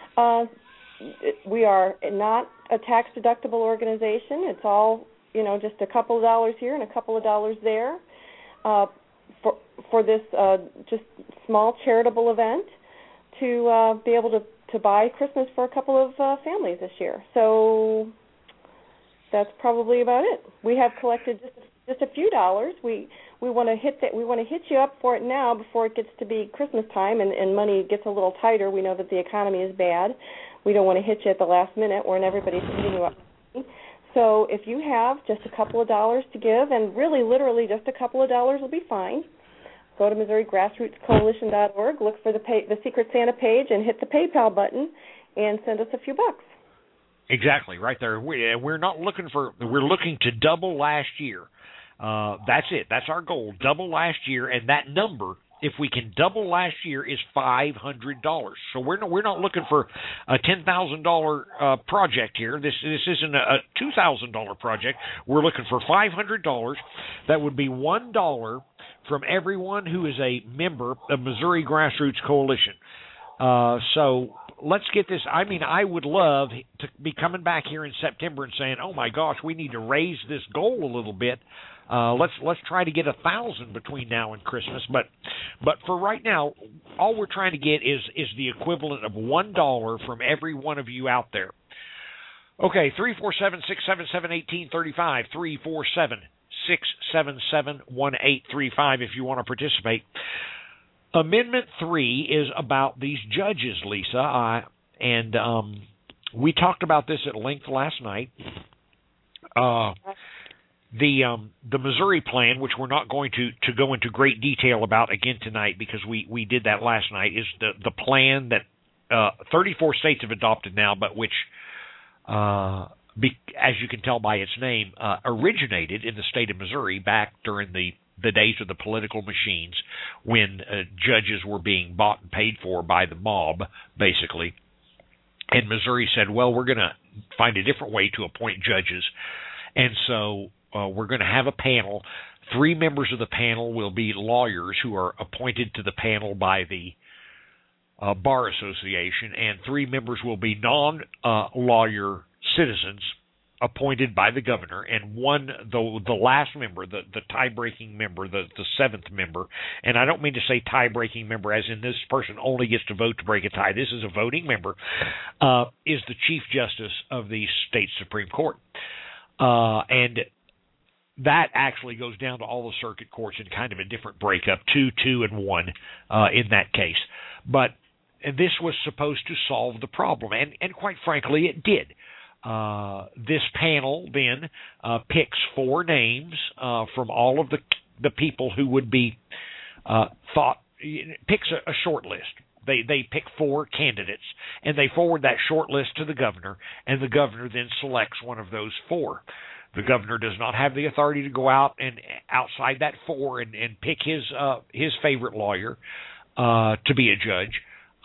We are not a tax-deductible organization. It's all just a couple of dollars here and a couple of dollars there for this just small charitable event to be able to buy Christmas for a couple of families this year. So that's probably about it. We have collected just a few dollars. We want to hit that. We want to hit you up for it now before it gets to be Christmas time and money gets a little tighter. We know that the economy is bad. We don't want to hit you at the last minute when everybody's hitting you up. So if you have just a couple of dollars to give, and really literally just a couple of dollars will be fine, go to MissouriGrassrootsCoalition.org, look for the Secret Santa page, and hit the PayPal button, and send us a few bucks. Exactly, right there. We're not looking we're looking to double last year. That's it. That's our goal, double last year, and that number, if we can double last year, is $500. So we're not looking for a $10,000 project here. This isn't a $2,000 project. We're looking for $500. That would be $1 from everyone who is a member of Missouri Grassroots Coalition. So let's get this. I mean, I would love to be coming back here in September and saying, "Oh my gosh, we need to raise this goal a little bit. Let's try to get 1,000 between now and Christmas." But for right now, all we're trying to get is the equivalent of $1 from every one of you out there. Okay, 347-677-1835, 347-677-1835 if you want to participate. Amendment 3 is about these judges, Lisa, and we talked about this at length last night. The Missouri plan, which we're not going to go into great detail about again tonight because we did that last night, is the plan that 34 states have adopted now, but which, as you can tell by its name, originated in the state of Missouri back during the days of the political machines when judges were being bought and paid for by the mob, basically. And Missouri said, well, we're going to find a different way to appoint judges. And so we're going to have a panel. 3 members of the panel will be lawyers who are appointed to the panel by the Bar Association, and 3 members will be non-lawyer citizens appointed by the governor, and one, the last member, the tie-breaking member, the seventh member, and I don't mean to say tie-breaking member as in this person only gets to vote to break a tie. This is a voting member, is the Chief Justice of the state Supreme Court. And that actually goes down to all the circuit courts in kind of a different breakup, 2, 2, and 1 in that case. But this was supposed to solve the problem, and quite frankly, it did. This panel then picks 4 names from all of the people who would be picks a short list. They pick 4 candidates, and they forward that short list to the governor, and the governor then selects one of those 4. The governor does not have the authority to go out and outside that 4 and pick his favorite lawyer to be a judge.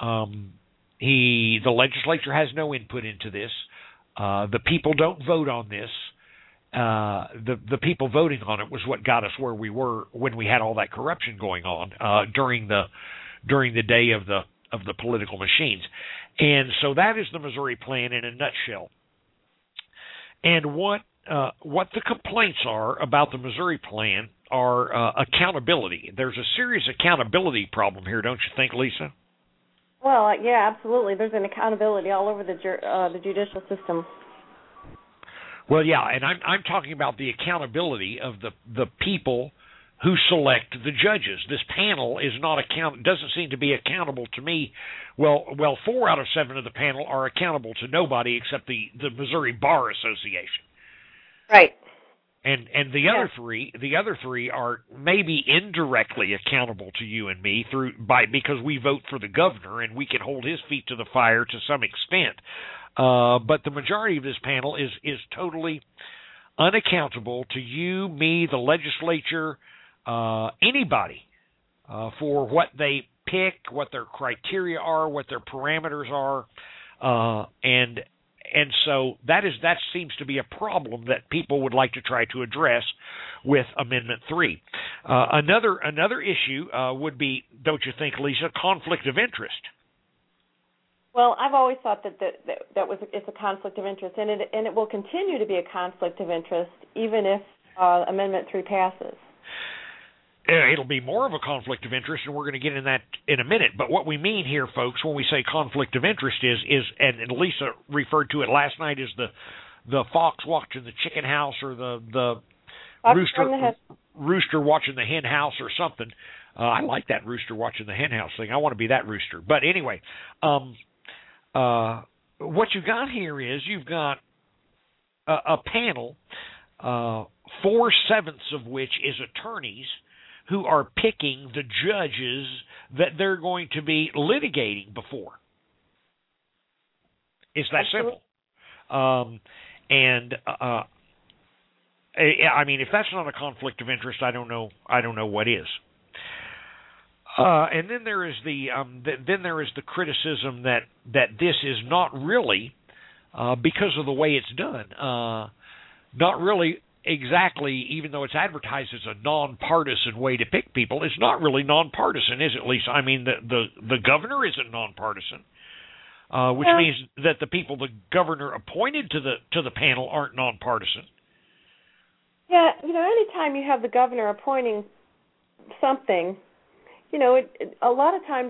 The legislature has no input into this. The people don't vote on this. The people voting on it was what got us where we were when we had all that corruption going on during the day of the political machines. And so that is the Missouri plan in a nutshell. And what the complaints are about the Missouri plan are accountability. There's a serious accountability problem here, don't you think, Lisa? Well, yeah, absolutely. There's an accountability all over the judicial system. Well, yeah, and I'm talking about the accountability of the people who select the judges. This panel is not doesn't seem to be accountable to me. Well, 4 out of 7 of the panel are accountable to nobody except the Missouri Bar Association. Right. And the other three are maybe indirectly accountable to you and me because we vote for the governor and we can hold his feet to the fire to some extent. But the majority of this panel is totally unaccountable to you, me, the legislature, anybody, for what they pick, what their criteria are, what their parameters are, and so that seems to be a problem that people would like to try to address with Amendment 3. Another issue would be, don't you think, Lisa, conflict of interest? Well, I've always thought it's a conflict of interest, and it will continue to be a conflict of interest even if Amendment 3 passes. It'll be more of a conflict of interest, and we're going to get in that in a minute. But what we mean here, folks, when we say conflict of interest is and Lisa referred to it last night, is the fox watching the chicken house, or the rooster watching the hen house, or something. I like that rooster watching the hen house thing. I want to be that rooster. But anyway, what you got here is you've got a panel, 4/7 of which is attorneys, who are picking the judges that they're going to be litigating before. It's that simple. I mean, if that's not a conflict of interest, I don't know what is. And then there is the criticism that this is not really, because of the way it's done, not really exactly, even though it's advertised as a nonpartisan way to pick people, it's not really nonpartisan, is it, Lisa? I mean, the governor isn't nonpartisan, which means that the people the governor appointed to the panel aren't nonpartisan. Yeah, anytime you have the governor appointing something, a lot of times,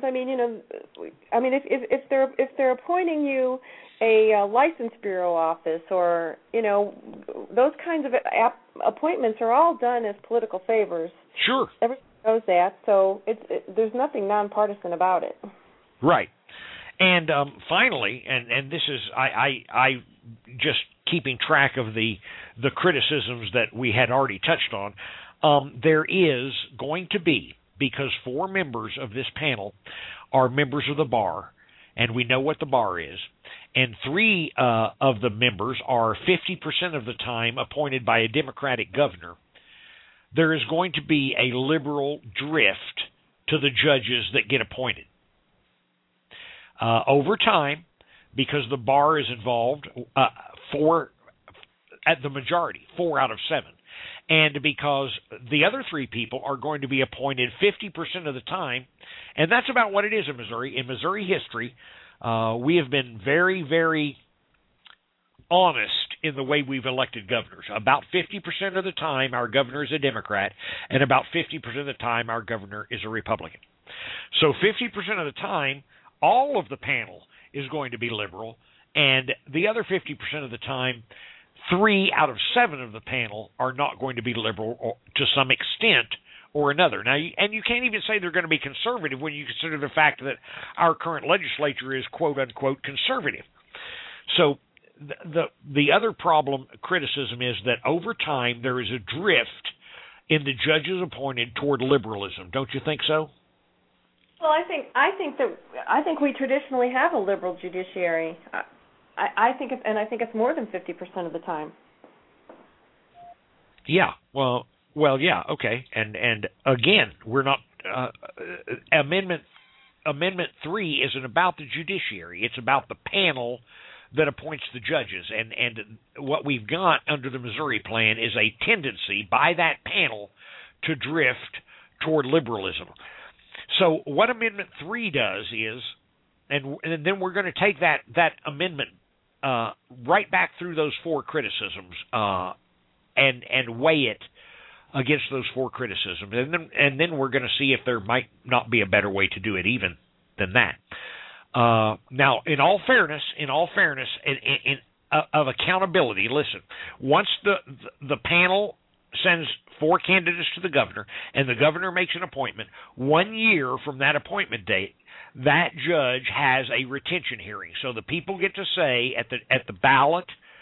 if they're appointing you a license bureau office, or those kinds of appointments are all done as political favors. Sure, everyone knows that. So there's nothing nonpartisan about it. Right. And finally, and this is I just keeping track of the criticisms that we had already touched on. There is going to be, because 4 members of this panel are members of the bar, and we know what the bar is, and 3 of the members are 50% of the time appointed by a Democratic governor, there is going to be a liberal drift to the judges that get appointed. Over time, because the bar is involved, 4 at the majority, 4 out of 7. And because the other 3 people are going to be appointed 50% of the time, and that's about what it is in Missouri. In Missouri history, we have been very, very honest in the way we've elected governors. About 50% of the time, our governor is a Democrat, and about 50% of the time, our governor is a Republican. So 50% of the time, all of the panel is going to be liberal, and the other 50% of the time, 3 out of 7 of the panel are not going to be liberal or, to some extent or another. Now, you can't even say they're going to be conservative when you consider the fact that our current legislature is quote-unquote conservative. So the other criticism is that over time there is a drift in the judges appointed toward liberalism. Don't you think so? Well, I think we traditionally have a liberal judiciary. I think it's more than 50% of the time. Yeah. Well, yeah. Okay. And again, we're not Amendment 3 isn't about the judiciary. It's about the panel that appoints the judges. And what we've got under the Missouri plan is a tendency by that panel to drift toward liberalism. So what Amendment 3 does is, and then we're going to take that amendment right back through those 4 criticisms and weigh it against those 4 criticisms, and then we're going to see if there might not be a better way to do it even than that. Now, in all fairness, of accountability, listen. Once the panel sends 4 candidates to the governor, and the governor makes an appointment, 1 year from that appointment date, that judge has a retention hearing. So the people get to say at the ballot,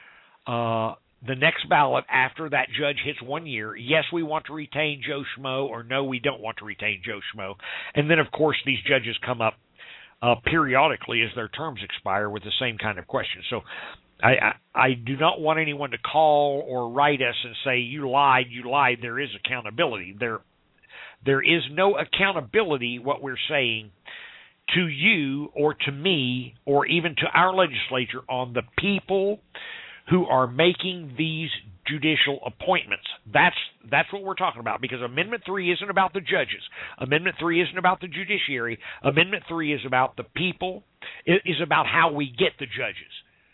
the next ballot after that judge hits 1 year, yes, we want to retain Joe Schmo, or no, we don't want to retain Joe Schmo. And then, of course, these judges come up periodically as their terms expire with the same kind of question. So I do not want anyone to call or write us and say, you lied. There is accountability. There is no accountability, what we're saying, to you or to me or even to our legislature on the people who are making these judicial appointments. That's what we're talking about, because Amendment 3 isn't about the judges. Amendment 3 isn't about the judiciary. Amendment 3 is about the people. It is about how we get the judges.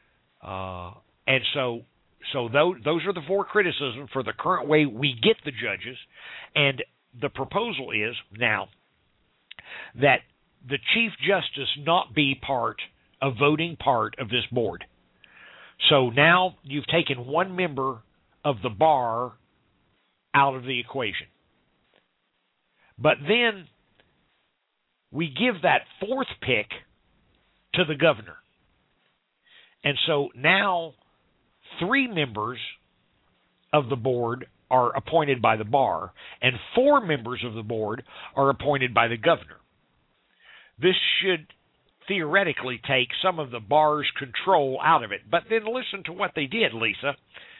And so those are the 4 criticisms for the current way we get the judges. And the proposal is now that the Chief Justice not be a voting part of this board. So now you've taken 1 member of the bar out of the equation. But then we give that 4th pick to the governor. And so now 3 members of the board are appointed by the bar, and 4 members of the board are appointed by the governor. This should theoretically take some of the bar's control out of it. But then listen to what they did, Lisa.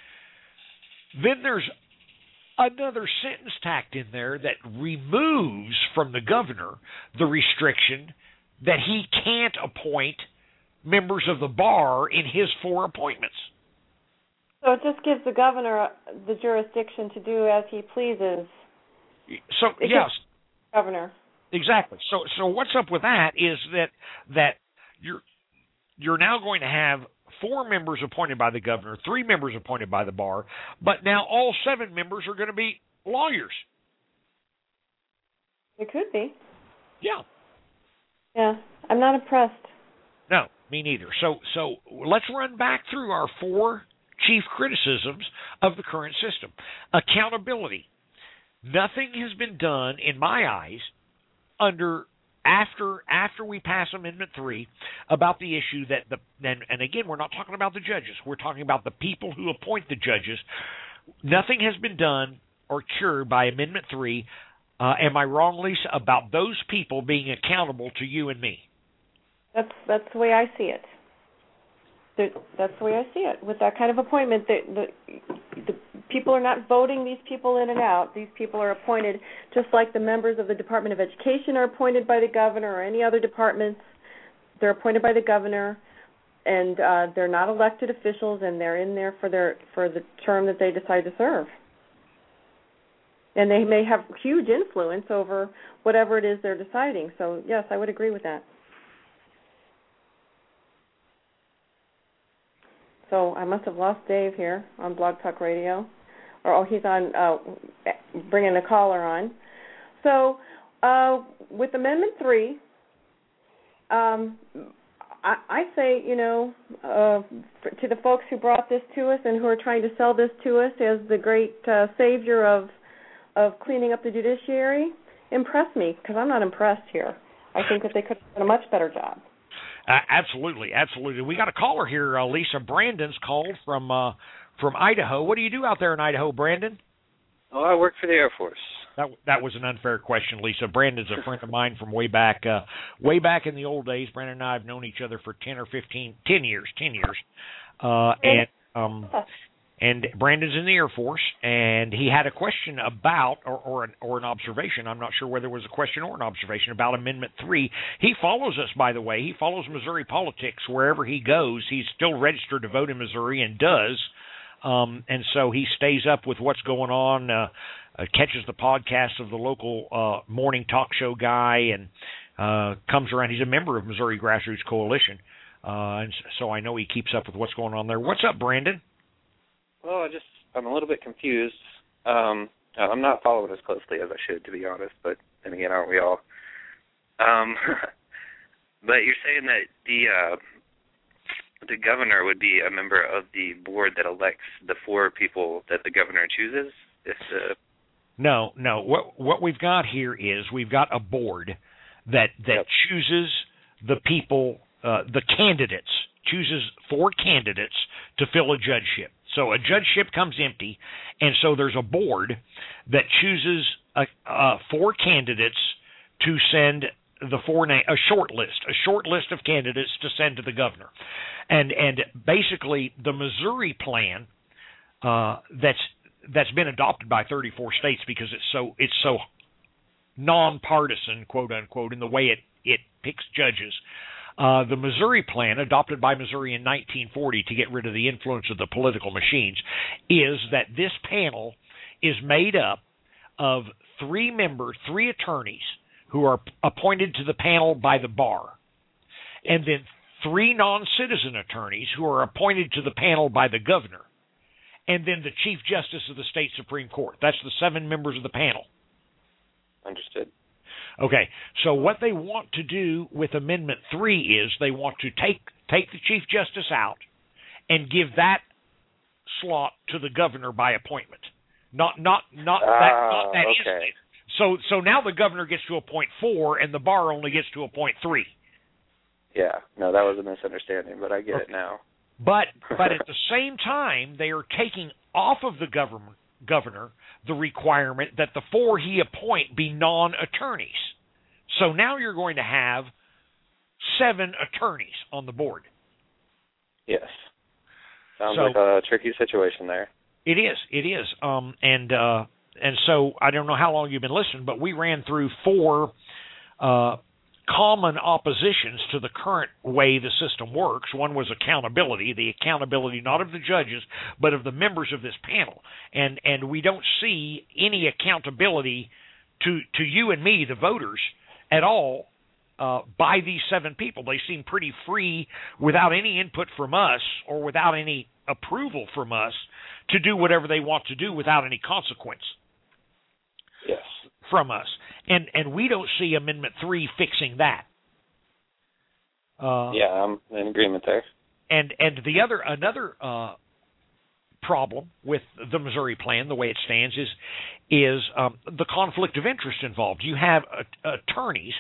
Then there's another sentence tacked in there that removes from the governor the restriction that he can't appoint members of the bar in his 4 appointments. So it just gives the governor the jurisdiction to do as he pleases. So yes, governor. Exactly. So what's up with that is that you're now going to have 4 members appointed by the governor, 3 members appointed by the bar, but now all 7 members are going to be lawyers. It could be. Yeah. Yeah, I'm not impressed. No, me neither. So let's run back through our 4 chief criticisms of the current system. Accountability. Nothing has been done, in my eyes, after we pass Amendment 3 about the issue that and again, we're not talking about the judges. We're talking about the people who appoint the judges. Nothing has been done or cured by Amendment 3. Am I wrong, Lisa, about those people being accountable to you and me? That's the way I see it. That's the way I see it. With that kind of appointment, the people are not voting these people in and out. These people are appointed just like the members of the Department of Education are appointed by the governor or any other departments. They're appointed by the governor, and they're not elected officials, and they're in there for the term that they decide to serve. And they may have huge influence over whatever it is they're deciding. So, yes, I would agree with that. So I must have lost Dave here on Blog Talk Radio. Or, he's on bringing a caller on. So with Amendment 3, I say, to the folks who brought this to us and who are trying to sell this to us as the great savior of cleaning up the judiciary, impress me, because I'm not impressed here. I think that they could have done a much better job. Absolutely. We got a caller here, Lisa. Brandon's called from Idaho. What do you do out there in Idaho, Brandon? Oh, I work for the Air Force. That was an unfair question, Lisa. Brandon's a friend of mine from way back in the old days. Brandon and I have known each other for 10 years. And Brandon's in the Air Force, and he had a question about, or an observation. I'm not sure whether it was a question or an observation about Amendment 3. He follows us, by the way. He follows Missouri politics wherever he goes. He's still registered to vote in Missouri and does. And so he stays up with what's going on, catches the podcast of the local morning talk show guy, and comes around. He's a member of Missouri Grassroots Coalition. And so I know he keeps up with what's going on there. What's up, Brandon? Well, I'm a little bit confused. I'm not following as closely as I should, to be honest, but then again, aren't we all? But you're saying that the governor would be a member of the board that elects the 4 people that the governor chooses? No. What we've got here is we've got a board that chooses the people, the candidates, chooses 4 candidates to fill a judgeship. So a judgeship comes empty, and so there's a board that chooses 4 candidates to send a short list of candidates to send to the governor. And basically the Missouri plan that's been adopted by 34 states because it's so nonpartisan, quote unquote, in the way it picks judges. The Missouri plan, adopted by Missouri in 1940 to get rid of the influence of the political machines, is that this panel is made up of 3 attorneys who are appointed to the panel by the bar, and then 3 non-citizen attorneys who are appointed to the panel by the governor, and then the Chief Justice of the State Supreme Court. That's the 7 members of the panel. Understood. Okay, so what they want to do with Amendment 3 is they want to take the Chief Justice out and give that slot to the governor by appointment. Not that okay. instant. So now the governor gets to appoint 4 and the bar only gets to appoint 3. Yeah, no, that was a misunderstanding, but I get it now. But at the same time, they are taking off of the governor the requirement that the 4 he appoint be non-attorneys. So now you're going to have 7 attorneys on the board. Yes. Sounds like a tricky situation there. It is. And so I don't know how long you've been listening, but we ran through 4 common oppositions to the current way the system works. One was accountability, the accountability not of the judges, but of the members of this panel. And we don't see any accountability to you and me, the voters, at all by these 7 people. They seem pretty free without any input from us or without any approval from us to do whatever they want to do without any consequence. Yes. From us. And we don't see Amendment 3 fixing that. Yeah, I'm in agreement there. And another problem with the Missouri plan, the way it stands, is the conflict of interest involved. You have attorneys.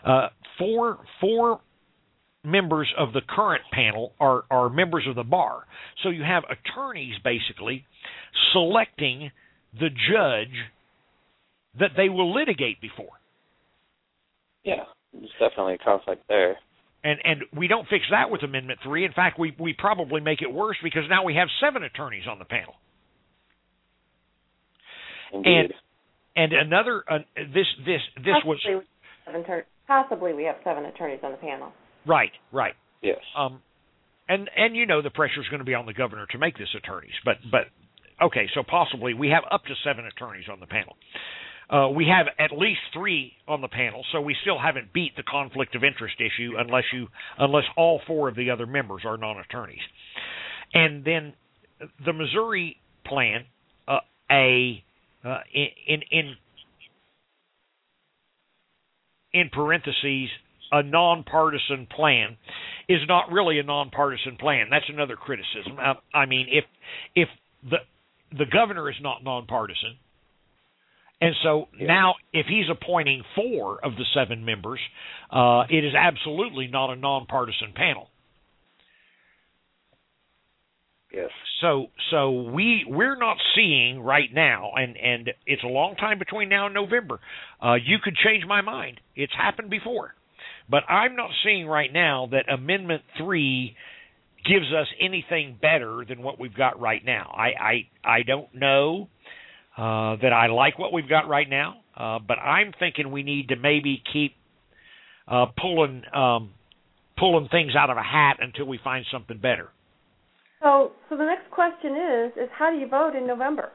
4 members of the current panel are members of the bar. So you have attorneys basically selecting the judge that they will litigate before. Yeah, there's definitely a conflict there. And we don't fix that with Amendment 3. In fact, we probably make it worse because now we have 7 attorneys on the panel. Indeed. And another this was possibly we have 7 attorneys on the panel. Right. Yes. And you know the pressure is going to be on the governor to make this attorneys, but okay, so possibly we have up to 7 attorneys on the panel. We have at least 3 on the panel, so we still haven't beat the conflict of interest issue unless all 4 of the other members are non-attorneys. And then the Missouri plan, in parentheses, a nonpartisan plan, is not really a nonpartisan plan. That's another criticism. I mean, if the governor is not nonpartisan, and so now if he's appointing 4 of the 7 members, it is absolutely not a nonpartisan panel. Yes. So we're not seeing right now, and it's a long time between now and November. You could change my mind. It's happened before. But I'm not seeing right now that Amendment 3 gives us anything better than what we've got right now. I don't know that I like what we've got right now, but I'm thinking we need to maybe keep pulling things out of a hat until we find something better. So the next question is how do you vote in November?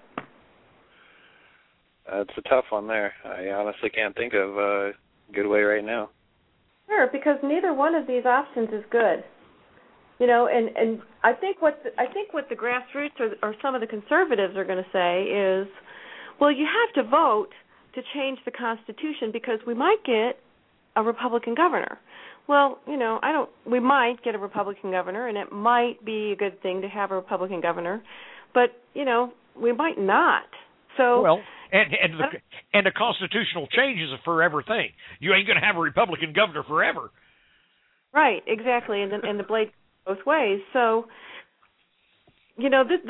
It's a tough one there. I honestly can't think of a good way right now. Sure, because neither one of these options is good. You know, and I think what the grassroots or some of the conservatives are going to say is, well, you have to vote to change the Constitution because we might get a Republican governor. Well, you know, we might get a Republican governor, and it might be a good thing to have a Republican governor, but, you know, we might not. So well, and a constitutional change is a forever thing. You ain't going to have a Republican governor forever. Right, exactly, and the blade goes both ways. So, you know, this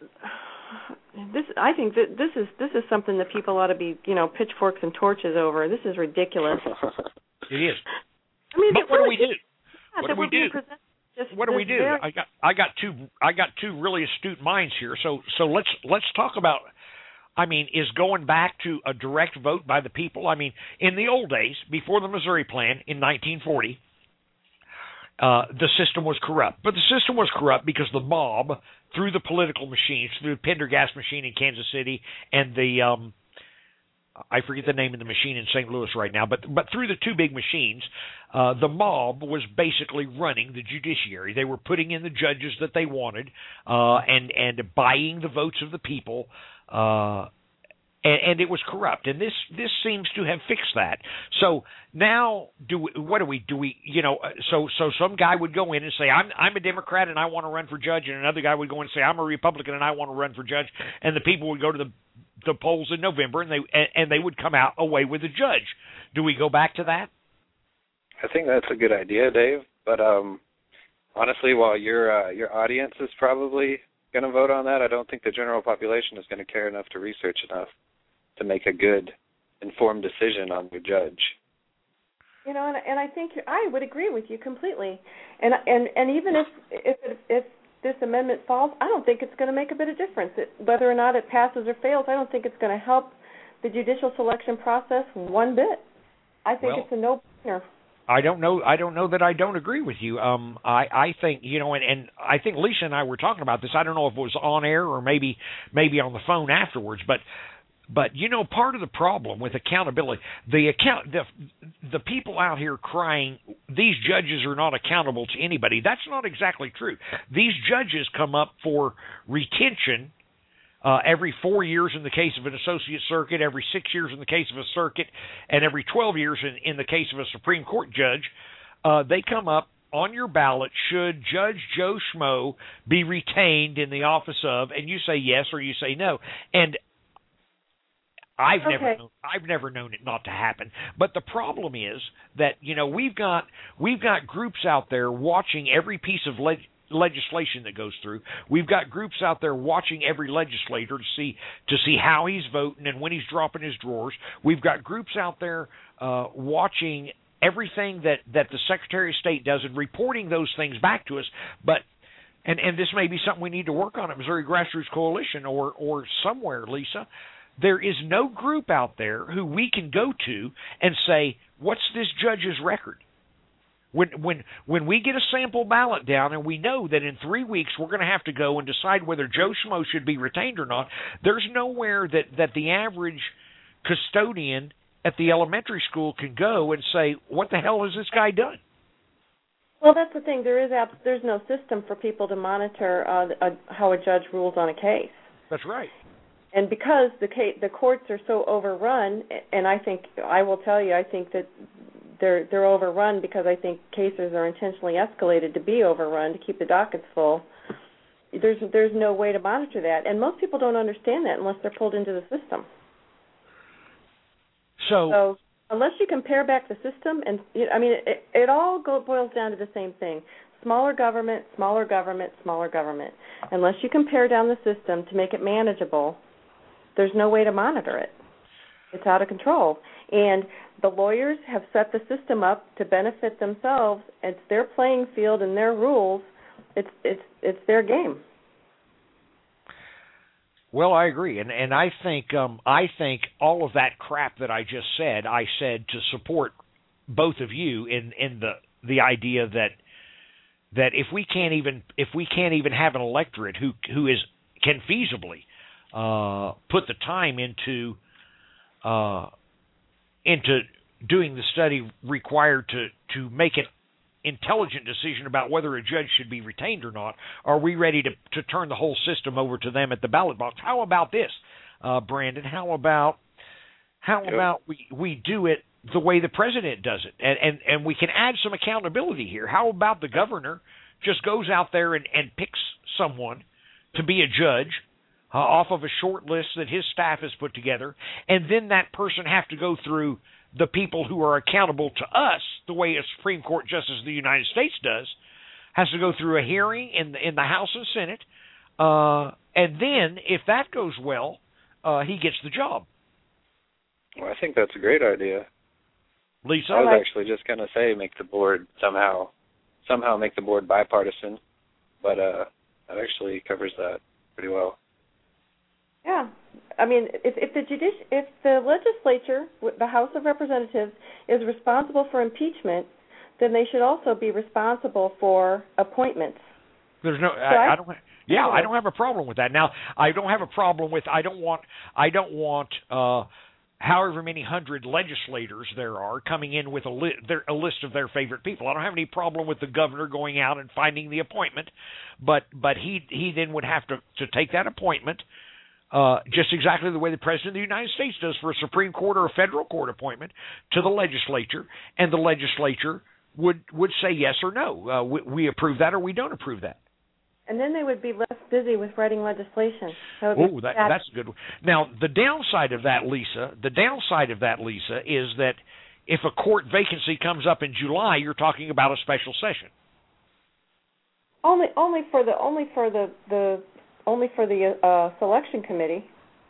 I think that this is something that people ought to be, you know, pitchforks and torches over. This is ridiculous. It is. I mean, but what do we do? Yeah, what do we do? What do we do? I got two really astute minds here. So let's talk about. I mean, is going back to a direct vote by the people? I mean, in the old days, before the Missouri Plan in 1940, the system was corrupt. But the system was corrupt because the mob, through the political machines, through the Pendergast machine in Kansas City and the I forget the name of the machine in St. Louis right now, but through the two big machines, the mob was basically running the judiciary. They were putting in the judges that they wanted and buying the votes of the people, and it was corrupt. And this seems to have fixed that. So now, what do we you know? So some guy would go in and say, I'm a Democrat and I want to run for judge, and another guy would go in and say, I'm a Republican and I want to run for judge, and the people would go to the polls in November, and they would come out away with a judge. Do we go back to that? I think that's a good idea, Dave. But honestly, while your audience is probably going to vote on that, I don't think the general population is going to care enough to research enough to make a good, informed decision on their judge. You know, and I think I would agree with you completely. And even if this amendment falls, I don't think it's going to make a bit of difference. Whether or not it passes or fails, I don't think it's going to help the judicial selection process one bit. I think it's a no-brainer. I don't know that I don't agree with you. I think, you know, and I think Lisa and I were talking about this. I don't know if it was on air or maybe on the phone afterwards, but you know, part of the problem with accountability, the people out here crying, these judges are not accountable to anybody. That's not exactly true. These judges come up for retention every 4 years in the case of an associate circuit, every 6 years in the case of a circuit, and every 12 years in the case of a Supreme Court judge. They come up on your ballot should Judge Joe Schmo be retained in the office of, and you say yes or you say no. And I've never known it not to happen. But the problem is that, you know, we've got groups out there watching every piece of legislation that goes through. We've got groups out there watching every legislator to see how he's voting and when he's dropping his drawers. We've got groups out there watching everything that the Secretary of State does and reporting those things back to us. But and this may be something we need to work on at Missouri Grassroots Coalition or somewhere, Lisa. There is no group out there who we can go to and say, what's this judge's record? When we get a sample ballot down and we know that in 3 weeks we're going to have to go and decide whether Joe Schmo should be retained or not, there's nowhere that the average custodian at the elementary school can go and say, what the hell has this guy done? Well, that's the thing. There's no system for people to monitor how a judge rules on a case. That's right. And because the courts are so overrun, and I think that they're overrun because I think cases are intentionally escalated to be overrun to keep the dockets full. There's no way to monitor that, and most people don't understand that unless they're pulled into the system. So unless you compare back the system, and it all boils down to the same thing: smaller government, smaller government, smaller government. Unless you compare down the system to make it manageable, there's no way to monitor it. It's out of control. And the lawyers have set the system up to benefit themselves. It's their playing field and their rules. It's their game. Well, I agree, and I think all of that crap that I just said, I said to support both of you in the idea that if we can't even have an electorate who can feasibly put the time into doing the study required to make an intelligent decision about whether a judge should be retained or not, are we ready to turn the whole system over to them at the ballot box? How about this, Brandon? How about we do it the way the president does it, and we can add some accountability here? How about the governor just goes out there and picks someone to be a judge off of a short list that his staff has put together, and then that person have to go through the people who are accountable to us, the way a Supreme Court Justice of the United States does, has to go through a hearing in the House and Senate, and then if that goes well, he gets the job. Well, I think that's a great idea. Lisa, I was actually just going to say make the board somehow make the board bipartisan, but that actually covers that pretty well. Yeah, I mean, if the legislature, the House of Representatives, is responsible for impeachment, then they should also be responsible for appointments. There's no, I don't have a problem with that. Now, I don't have a problem with. I don't want however many hundred legislators there are coming in with a list of their favorite people. I don't have any problem with the governor going out and finding the appointment, but he then would have to take that appointment. Just exactly the way the President of the United States does for a Supreme Court or a federal court appointment to the legislature, and the legislature would say yes or no. We approve that or we don't approve that. And then they would be less busy with writing legislation. That's a good one. Now, the downside of that, Lisa, is that if a court vacancy comes up in July, you're talking about a special session. Only for the selection committee.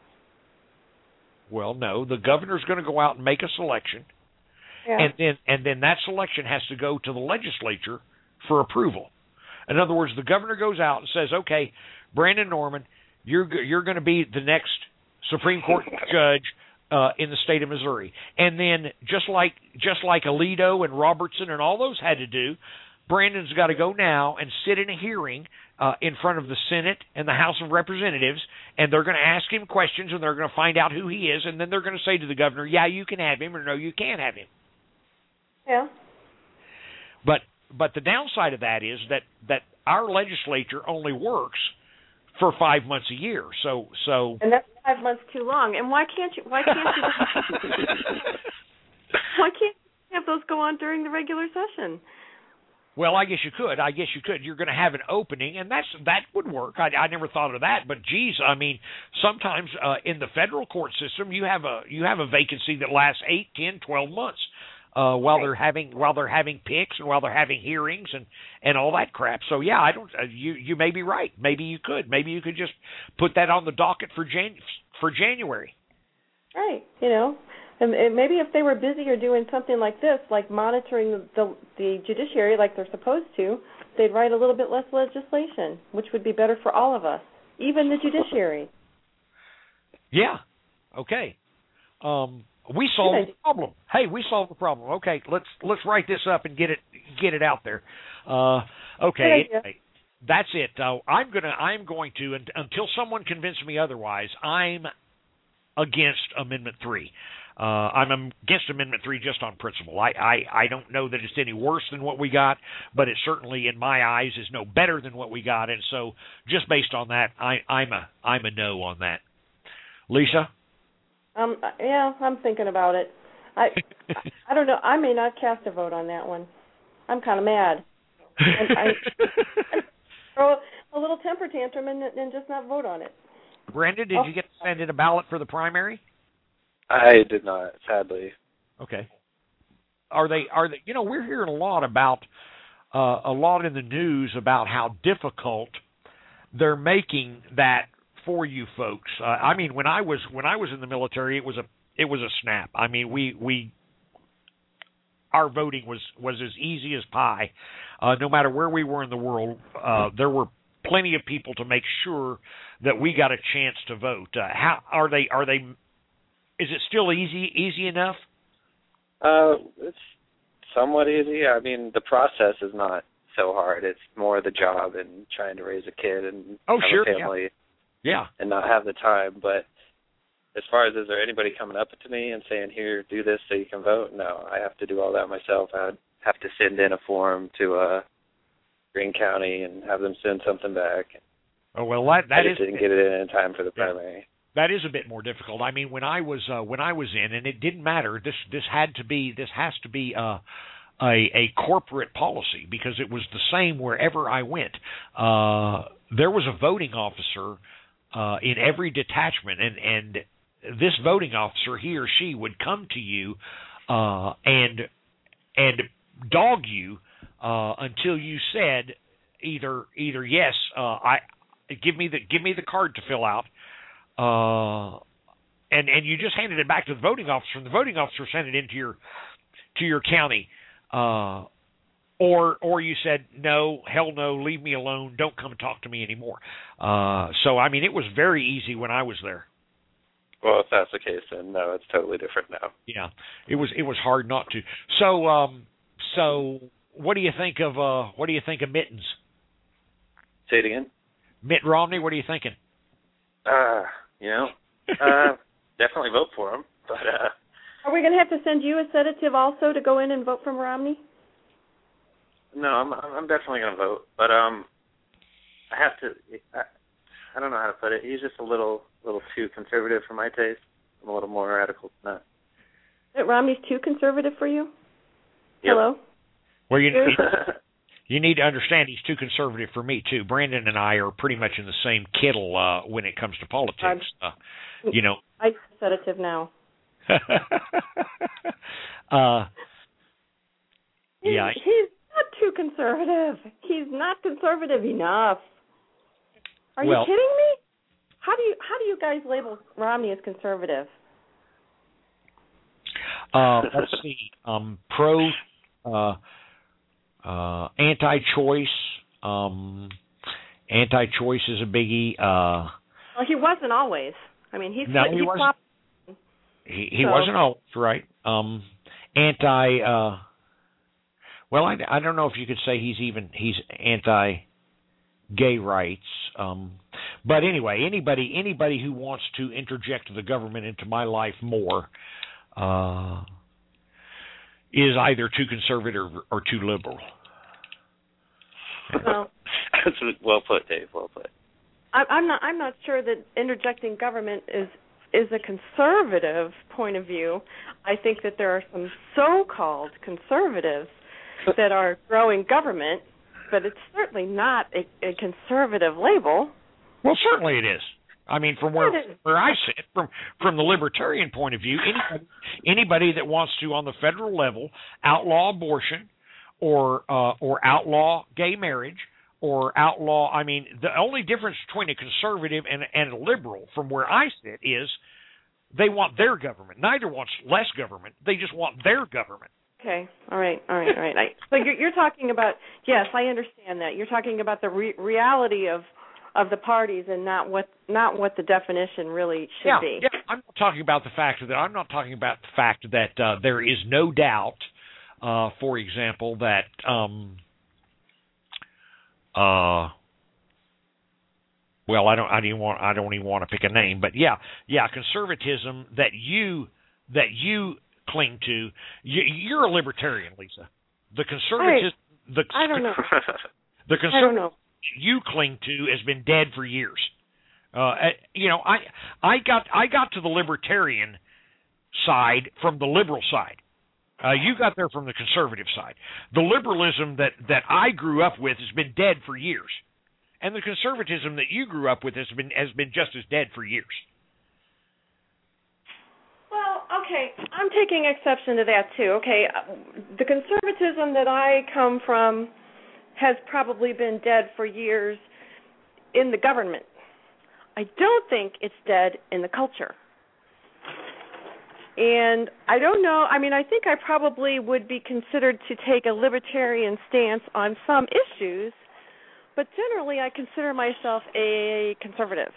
Well, no, the governor's going to go out and make a selection, and then that selection has to go to the legislature for approval. In other words, the governor goes out and says, "Okay, Brandon Norman, you're going to be the next Supreme Court judge in the state of Missouri." And then just like Alito and Robertson and all those had to do, Brandon's got to go now and sit in a hearing in front of the Senate and the House of Representatives, and they're going to ask him questions, and they're going to find out who he is, and then they're going to say to the governor, "Yeah, you can have him," or "No, you can't have him." Yeah. But the downside of that is that our legislature only works for 5 months a year. So and that's 5 months too long. And why can't you have those go on during the regular session? Well, I guess you could. You're going to have an opening, and that would work. I never thought of that, but geez, I mean, sometimes in the federal court system, you have a vacancy that lasts 8, 10, 12 months while they're having picks and while they're having hearings and all that crap. So yeah, I don't. You may be right. Maybe you could just put that on the docket for January. Right. And maybe if they were busy or doing something like this, like monitoring the judiciary like they're supposed to, they'd write a little bit less legislation, which would be better for all of us, even the judiciary. Yeah. Okay. We solved the problem. Hey, we solved the problem. Okay, let's write this up and get it out there. Okay. Anyway, that's it. I'm going to until someone convinces me otherwise, I'm against Amendment 3. I'm against Amendment 3 just on principle. I don't know that it's any worse than what we got, but it certainly, in my eyes, is no better than what we got. And so, just based on that, I'm a no on that. Lisa? Yeah, I'm thinking about it. I don't know. I may not cast a vote on that one. I'm kind of mad. And I throw a little temper tantrum and just not vote on it. Brandon, did you get to send in a ballot for the primary? I did not, sadly. Okay. Are they? You know, we're hearing a lot in the news about how difficult they're making that for you folks. I mean, when I was in the military, it was a snap. I mean, our voting was as easy as pie. No matter where we were in the world, there were plenty of people to make sure that we got a chance to vote. How are they? Is it still easy enough? It's somewhat easy. I mean, the process is not so hard. It's more the job and trying to raise a kid and have a family. Yeah. And not have the time. But as far as, is there anybody coming up to me and saying, here, do this so you can vote? No, I have to do all that myself. I would have to send in a form to Greene County and have them send something back. Oh, well, I just didn't get it in time for the primary. That is a bit more difficult. I mean, when I was in, and it didn't matter. This has to be a corporate policy, because it was the same wherever I went. There was a voting officer in every detachment, and this voting officer, he or she, would come to you and dog you until you said either yes, give me the card to fill out. And you just handed it back to the voting officer, and the voting officer sent it into your county, or you said no, hell no, leave me alone, don't come and talk to me anymore. So I mean, it was very easy when I was there. Well, if that's the case, then no, it's totally different now. Yeah, it was hard not to. So what do you think of Mittens? Say it again. Mitt Romney, what are you thinking? Definitely vote for him. But are we going to have to send you a sedative also to go in and vote for Romney? No, I'm definitely going to vote. But I have to. I don't know how to put it. He's just a little too conservative for my taste. I'm a little more radical than that. That Romney's too conservative for you? Yep. Hello? Well, you need to understand he's too conservative for me, too. Brandon and I are pretty much in the same kittle when it comes to politics. I'm sedative now. Yeah. He's not too conservative. He's not conservative enough. Are you kidding me? How do you guys label Romney as conservative? Let's see. Pro, anti-choice. Anti-choice is a biggie. Well, he wasn't always. I mean, he wasn't. He wasn't always, right. Anti. Well, I don't know if you could say he's anti-gay rights. But anyway, anybody who wants to interject the government into my life more is either too conservative or too liberal. Well, that's well put, Dave. Well put. I'm not sure that interjecting government is a conservative point of view. I think that there are some so-called conservatives that are growing government, but it's certainly not a conservative label. Well, certainly it is. I mean, from where I sit, from the libertarian point of view, anybody that wants to, on the federal level, outlaw abortion or outlaw gay marriage or outlaw, I mean, the only difference between a conservative and a liberal, from where I sit, is they want their government. Neither wants less government. They just want their government. Okay. All right. So you're talking about, yes, I understand that. You're talking about the reality of the parties and not what the definition really should be. Yeah, I'm not talking about the fact that there is no doubt, for example, that well, I don't even want to pick a name, but yeah, conservatism that you that you cling to, you're a libertarian, Lisa. The conservatism, I don't know. The I don't know. you cling to has been dead for years. You know, I got to the libertarian side from the liberal side. You got there from the conservative side. The liberalism that I grew up with has been dead for years, and the conservatism that you grew up with has been just as dead for years. Well, okay, I'm taking exception to that too. Okay, the conservatism that I come from has probably been dead for years in the government. I don't think it's dead in the culture. And I don't know, I mean, I think I probably would be considered to take a libertarian stance on some issues, but generally I consider myself a conservative.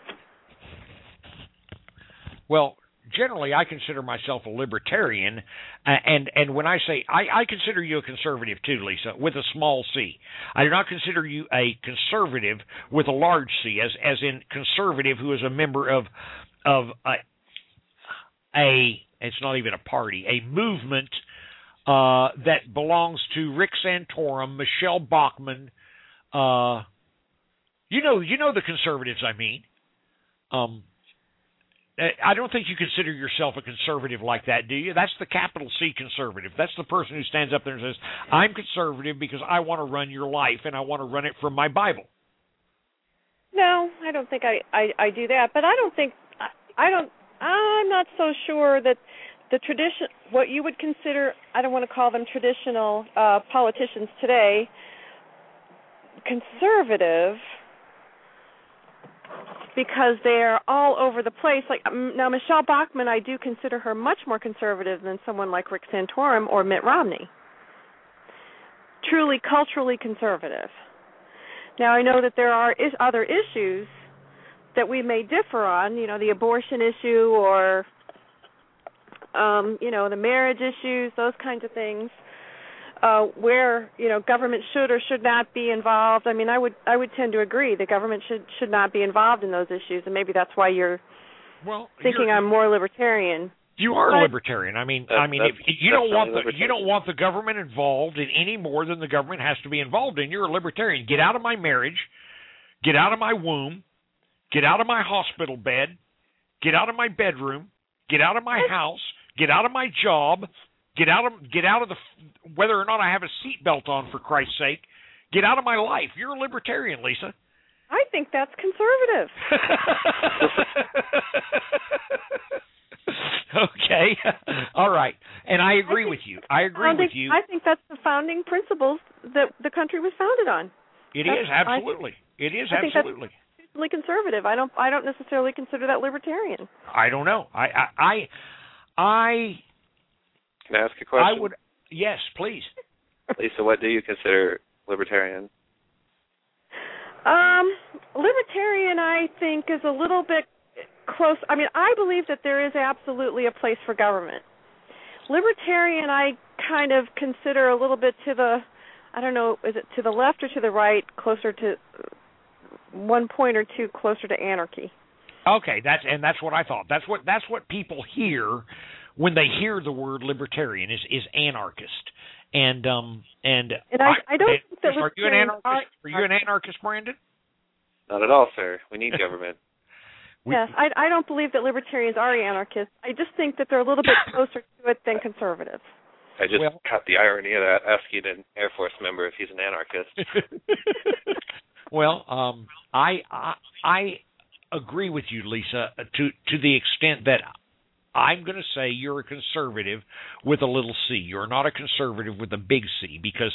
Well, generally I consider myself a libertarian, and when I say, I consider you a conservative too, Lisa, with a small c. I do not consider you a conservative with a large C, as in conservative who is a member of it's not even a party, a movement that belongs to Rick Santorum, Michelle Bachmann. You know the conservatives I mean. I don't think you consider yourself a conservative like that, do you? That's the capital C conservative. That's the person who stands up there and says, I'm conservative because I want to run your life and I want to run it from my Bible. No, I don't think I do that, but I'm not so sure that the tradition, what you would consider, I don't want to call them traditional politicians today, conservative, because they're all over the place. Like now, Michelle Bachmann, I do consider her much more conservative than someone like Rick Santorum or Mitt Romney. Truly culturally conservative. Now, I know that there are other issues that we may differ on, you know, the abortion issue or, you know, the marriage issues, those kinds of things, where, you know, government should or should not be involved. I mean, I would tend to agree that government should not be involved in those issues, and maybe that's why you're thinking I'm more libertarian. You are a libertarian. I mean, if you don't want the government involved in any more than the government has to be involved in, you're a libertarian. Get out of my marriage, get out of my womb, get out of my hospital bed, get out of my bedroom, get out of my house, get out of my job, get out of the whether or not I have a seatbelt on, for Christ's sake. Get out of my life. You're a libertarian, Lisa. I think that's conservative. Okay. All right. And I agree with you. I agree with you. I think that's the founding principles that the country was founded on. It is, absolutely. It is, absolutely. Conservative. I don't necessarily consider that libertarian. I don't know. I Can I ask a question? I would. Yes, please. Lisa, what do you consider libertarian? Libertarian, I think, is a little bit close. I mean, I believe that there is absolutely a place for government. Libertarian, I kind of consider a little bit to the, I don't know, is it to the left or to the right, closer to 1 point or two closer to anarchy. Okay, that's what I thought. That's what people hear when they hear the word libertarian is anarchist. And I don't think that are you an anarchist? Are you an anarchist, Brandon? Not at all, sir. We need government. Yes, I don't believe that libertarians are anarchists. I just think that they're a little bit closer to it than conservatives. I just caught the irony of that, asking an Air Force member if he's an anarchist. Well, I agree with you, Lisa, to the extent that I'm going to say you're a conservative with a little c. You're not a conservative with a big C, because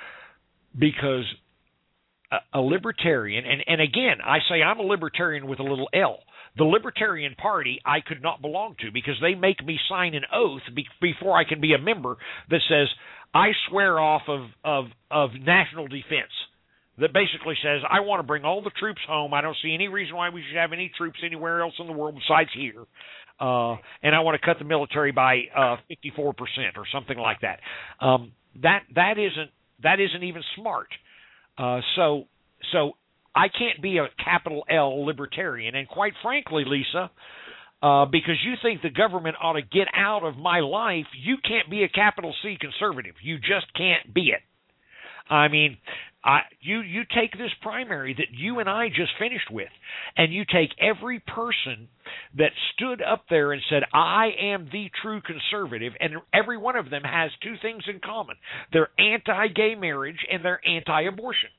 a libertarian, and again, I say I'm a libertarian with a little L. The Libertarian Party I could not belong to, because they make me sign an oath before I can be a member that says I swear off of national defense. That basically says I want to bring all the troops home. I don't see any reason why we should have any troops anywhere else in the world besides here. And I want to cut the military by 54% or something like that. That isn't even smart. So I can't be a capital L libertarian. And quite frankly, Lisa, because you think the government ought to get out of my life, you can't be a capital C conservative. You just can't be it. I mean, you take this primary that you and I just finished with, and you take every person that stood up there and said, I am the true conservative, and every one of them has two things in common. They're anti-gay marriage and they're anti-abortion.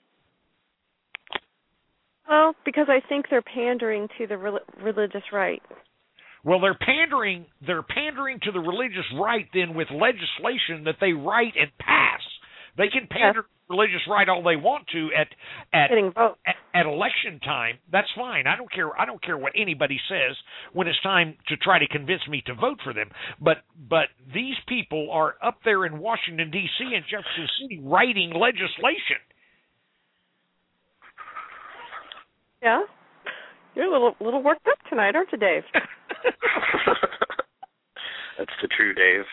Well, because I think they're pandering to the religious right. Well, they're pandering to the religious right then with legislation that they write and pass. They can pander to the religious right all they want to at election time. That's fine. I don't care what anybody says when it's time to try to convince me to vote for them. But these people are up there in Washington D.C. and Jefferson City writing legislation. Yeah, you're a little worked up tonight, aren't you, Dave? That's the true Dave.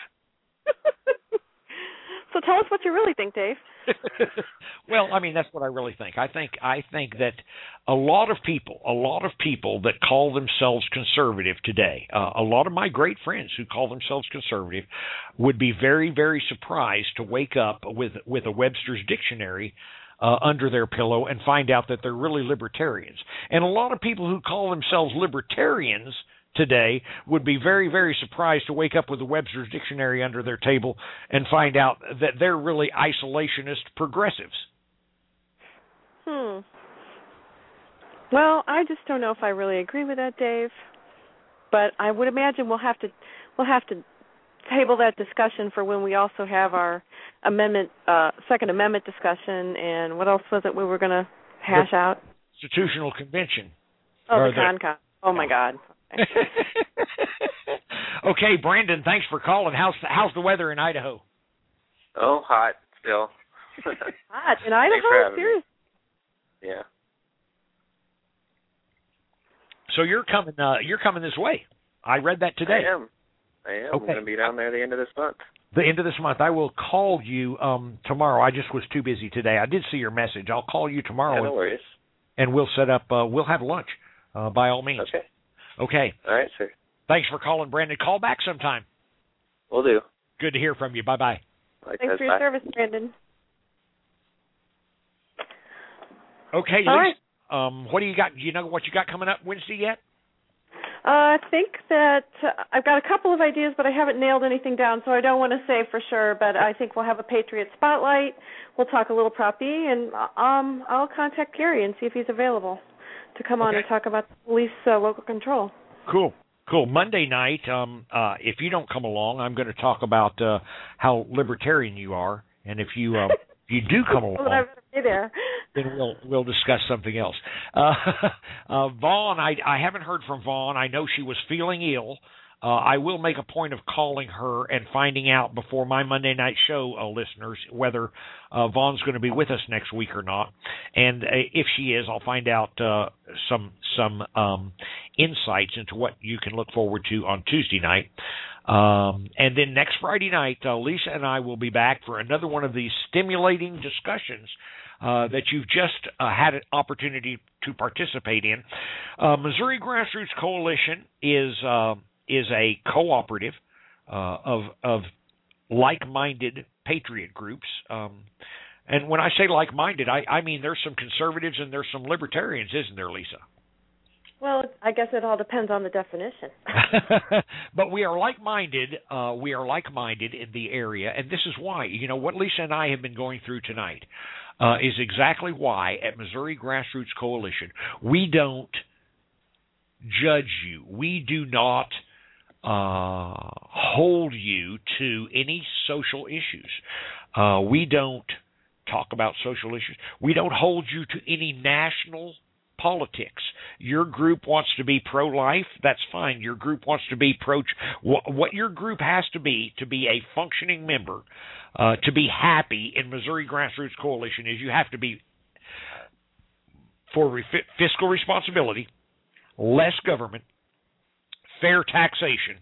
So tell us what you really think, Dave. Well, I mean, that's what I really think. I think that a lot of people that call themselves conservative today, a lot of my great friends who call themselves conservative, would be very, very surprised to wake up with a Webster's dictionary under their pillow and find out that they're really libertarians. And a lot of people who call themselves libertarians today would be very, very surprised to wake up with a Webster's dictionary under their table and find out that they're really isolationist progressives. Well, I just don't know if I really agree with that, Dave. But I would imagine we'll have to table that discussion for when we also have our Second Amendment discussion, and what else was it we were going to hash out? Constitutional Convention. Oh, the CONCON. Oh, my God. Okay, Brandon, thanks for calling. How's the weather in Idaho? Oh, hot still. Hot in Idaho? Seriously? Yeah. So you're coming this way. I read that today. I am. Okay. I'm going to be down there the end of this month. The end of this month. I will call you tomorrow. I just was too busy today. I did see your message. I'll call you tomorrow. Yeah, no worries. And we'll set up. We'll have lunch. By all means. Okay. All right, sir. Thanks for calling, Brandon. Call back sometime. Will do. Good to hear from you. Bye-bye. Thanks for your service, Brandon. Okay, all Lisa. right. What do you got? Do you know what you got coming up Wednesday yet? I think that I've got a couple of ideas, but I haven't nailed anything down, so I don't want to say for sure, but I think we'll have a Patriot Spotlight. We'll talk a little Prop E, and I'll contact Gary and see if he's available to come on and talk about police local control. Cool. Monday night, if you don't come along, I'm going to talk about how libertarian you are, and if you do come along, well, I better be there. Then we'll discuss something else. Vaughn, I haven't heard from Vaughn. I know she was feeling ill. I will make a point of calling her and finding out before my Monday night show, listeners, whether Vaughn's going to be with us next week or not. And if she is, I'll find out some insights into what you can look forward to on Tuesday night. And then next Friday night, Lisa and I will be back for another one of these stimulating discussions that you've just had an opportunity to participate in. Missouri Grassroots Coalition is a cooperative of like-minded patriot groups. And when I say like-minded, I mean there's some conservatives and there's some libertarians, isn't there, Lisa? Well, I guess it all depends on the definition. But we are like-minded. We are like-minded in the area, and this is why. You know, what Lisa and I have been going through tonight is exactly why at Missouri Grassroots Coalition we don't judge you. We do not hold you to any social issues. We don't talk about social issues. We don't hold you to any national politics. Your group wants to be pro-life, that's fine. Your group wants to be pro. What your group has to be a functioning member, to be happy in Missouri Grassroots Coalition, is you have to be for fiscal responsibility, less government, fair taxation,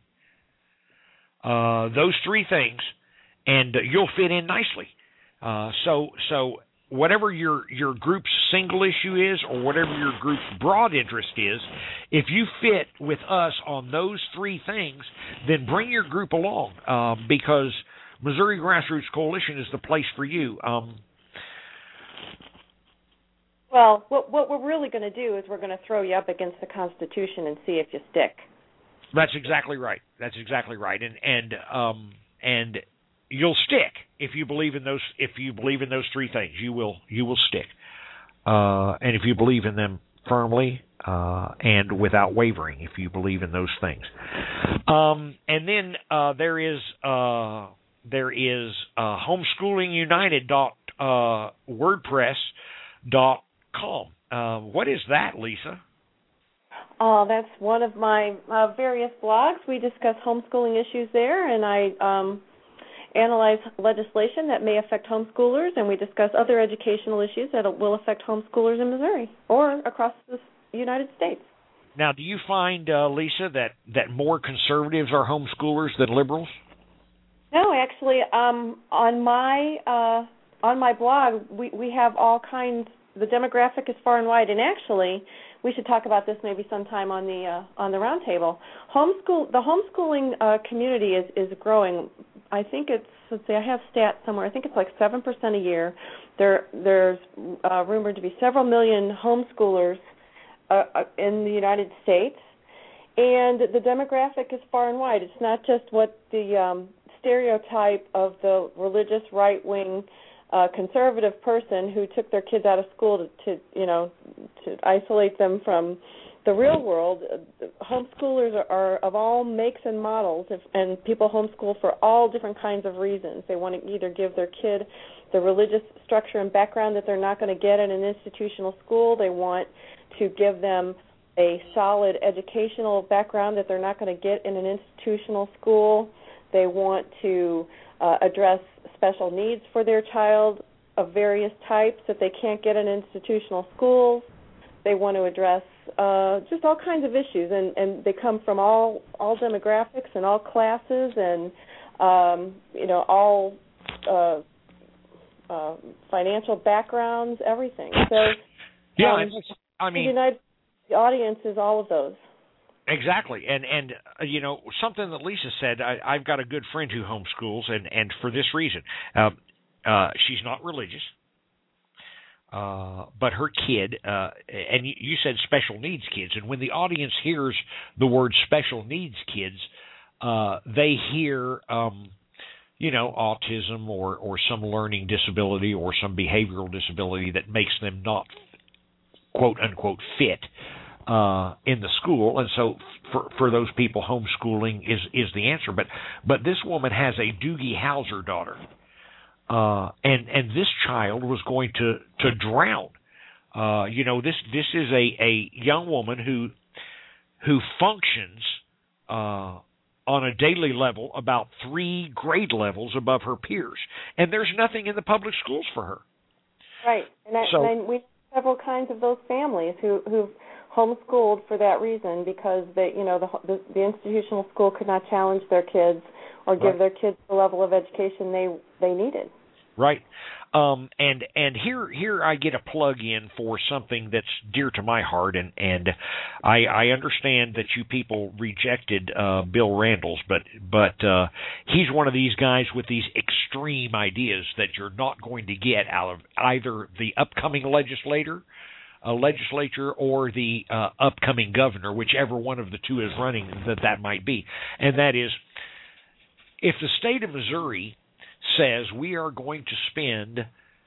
those three things, and you'll fit in nicely. So whatever your group's single issue is, or whatever your group's broad interest is, if you fit with us on those three things, then bring your group along, because Missouri Grassroots Coalition is the place for you. Well, what we're really going to do is we're going to throw you up against the Constitution and see if you stick. That's exactly right. And you'll stick if you believe in those. If you believe in those three things, you will stick. And if you believe in them firmly and without wavering, if you believe in those things. And then there is homeschoolingunited.wordpress.com. What is that, Lisa? That's one of my various blogs. We discuss homeschooling issues there, and I analyze legislation that may affect homeschoolers, and we discuss other educational issues that will affect homeschoolers in Missouri or across the United States. Now, do you find, Lisa, that more conservatives are homeschoolers than liberals? No, actually, on my blog, we have all kinds. The demographic is far and wide, and actually, we should talk about this maybe sometime on the roundtable. The homeschooling community is growing. I think it's, let's see, I have stats somewhere. I think it's like 7% a year. There's rumored to be several million homeschoolers in the United States, and the demographic is far and wide. It's not just what the stereotype of the religious right-wing conservative person who took their kids out of school to isolate them from the real world. Homeschoolers are of all makes and models, and people homeschool for all different kinds of reasons. They want to either give their kid the religious structure and background that they're not going to get in an institutional school. They want to give them a solid educational background that they're not going to get in an institutional school. They want to address special needs for their child of various types that they can't get in institutional schools. They want to address just all kinds of issues, and they come from all demographics and all classes and all financial backgrounds, everything. So yeah, I mean, the audience is all of those. Exactly, and something that Lisa said. I've got a good friend who homeschools, and for this reason, she's not religious, but her kid, and you said special needs kids, and when the audience hears the word special needs kids, they hear autism or some learning disability or some behavioral disability that makes them not quote unquote fit in the school, and so for those people, homeschooling is the answer. But this woman has a Doogie Howser daughter, and this child was going to drown. This is a young woman who functions on a daily level about 3 grade levels above her peers, and there's nothing in the public schools for her. Right, and we have several kinds of those families who've homeschooled for that reason, because the institutional school could not challenge their kids or give their kids the level of education they needed. Right. And here I get a plug in for something that's dear to my heart, and I understand that you people rejected Bill Randles, but he's one of these guys with these extreme ideas that you're not going to get out of either the upcoming legislature or the upcoming governor, whichever one of the two is running that might be. And that is, if the state of Missouri says we are going to spend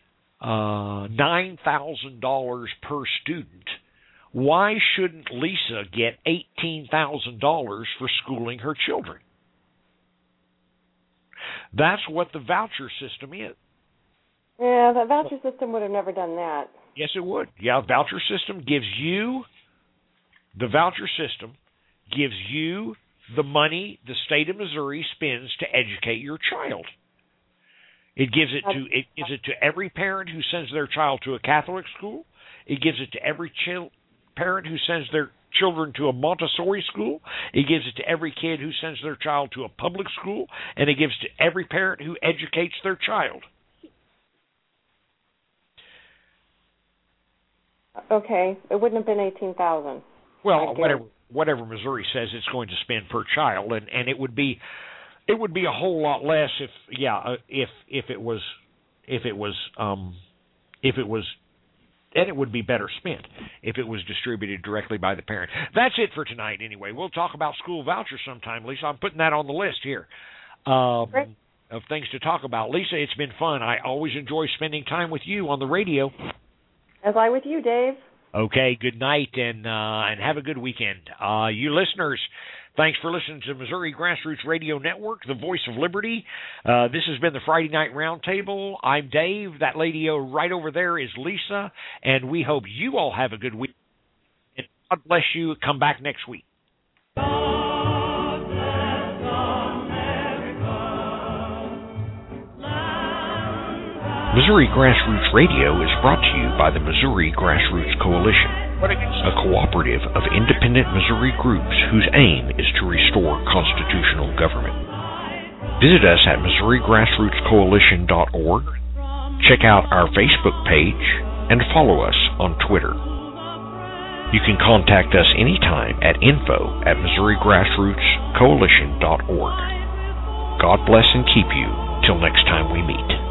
$9,000 per student, why shouldn't Lisa get $18,000 for schooling her children? That's what the voucher system is. Yeah, the voucher system would have never done that. Yes, it would. Yeah, the voucher system gives you the money the state of Missouri spends to educate your child. It gives it to every parent who sends their child to a Catholic school. It gives it to every parent who sends their children to a Montessori school. It gives it to every kid who sends their child to a public school, and it gives to every parent who educates their child. Okay, it wouldn't have been $18,000. Well, whatever Missouri says it's going to spend per child, and it would be a whole lot less if it was, and it would be better spent if it was distributed directly by the parent. That's it for tonight anyway. We'll talk about school vouchers sometime, Lisa. I'm putting that on the list here of things to talk about. Lisa, it's been fun. I always enjoy spending time with you on the radio. As I with you, Dave. Okay, good night, and have a good weekend. You listeners, thanks for listening to Missouri Grassroots Radio Network, the voice of liberty. This has been the Friday Night Roundtable. I'm Dave. That lady right over there is Lisa, and we hope you all have a good week. And God bless you. Come back next week. Missouri Grassroots Radio is brought to you by the Missouri Grassroots Coalition, a cooperative of independent Missouri groups whose aim is to restore constitutional government. Visit us at MissouriGrassrootsCoalition.org, check out our Facebook page, and follow us on Twitter. You can contact us anytime at info@MissouriGrassrootsCoalition.org. God bless and keep you till next time we meet.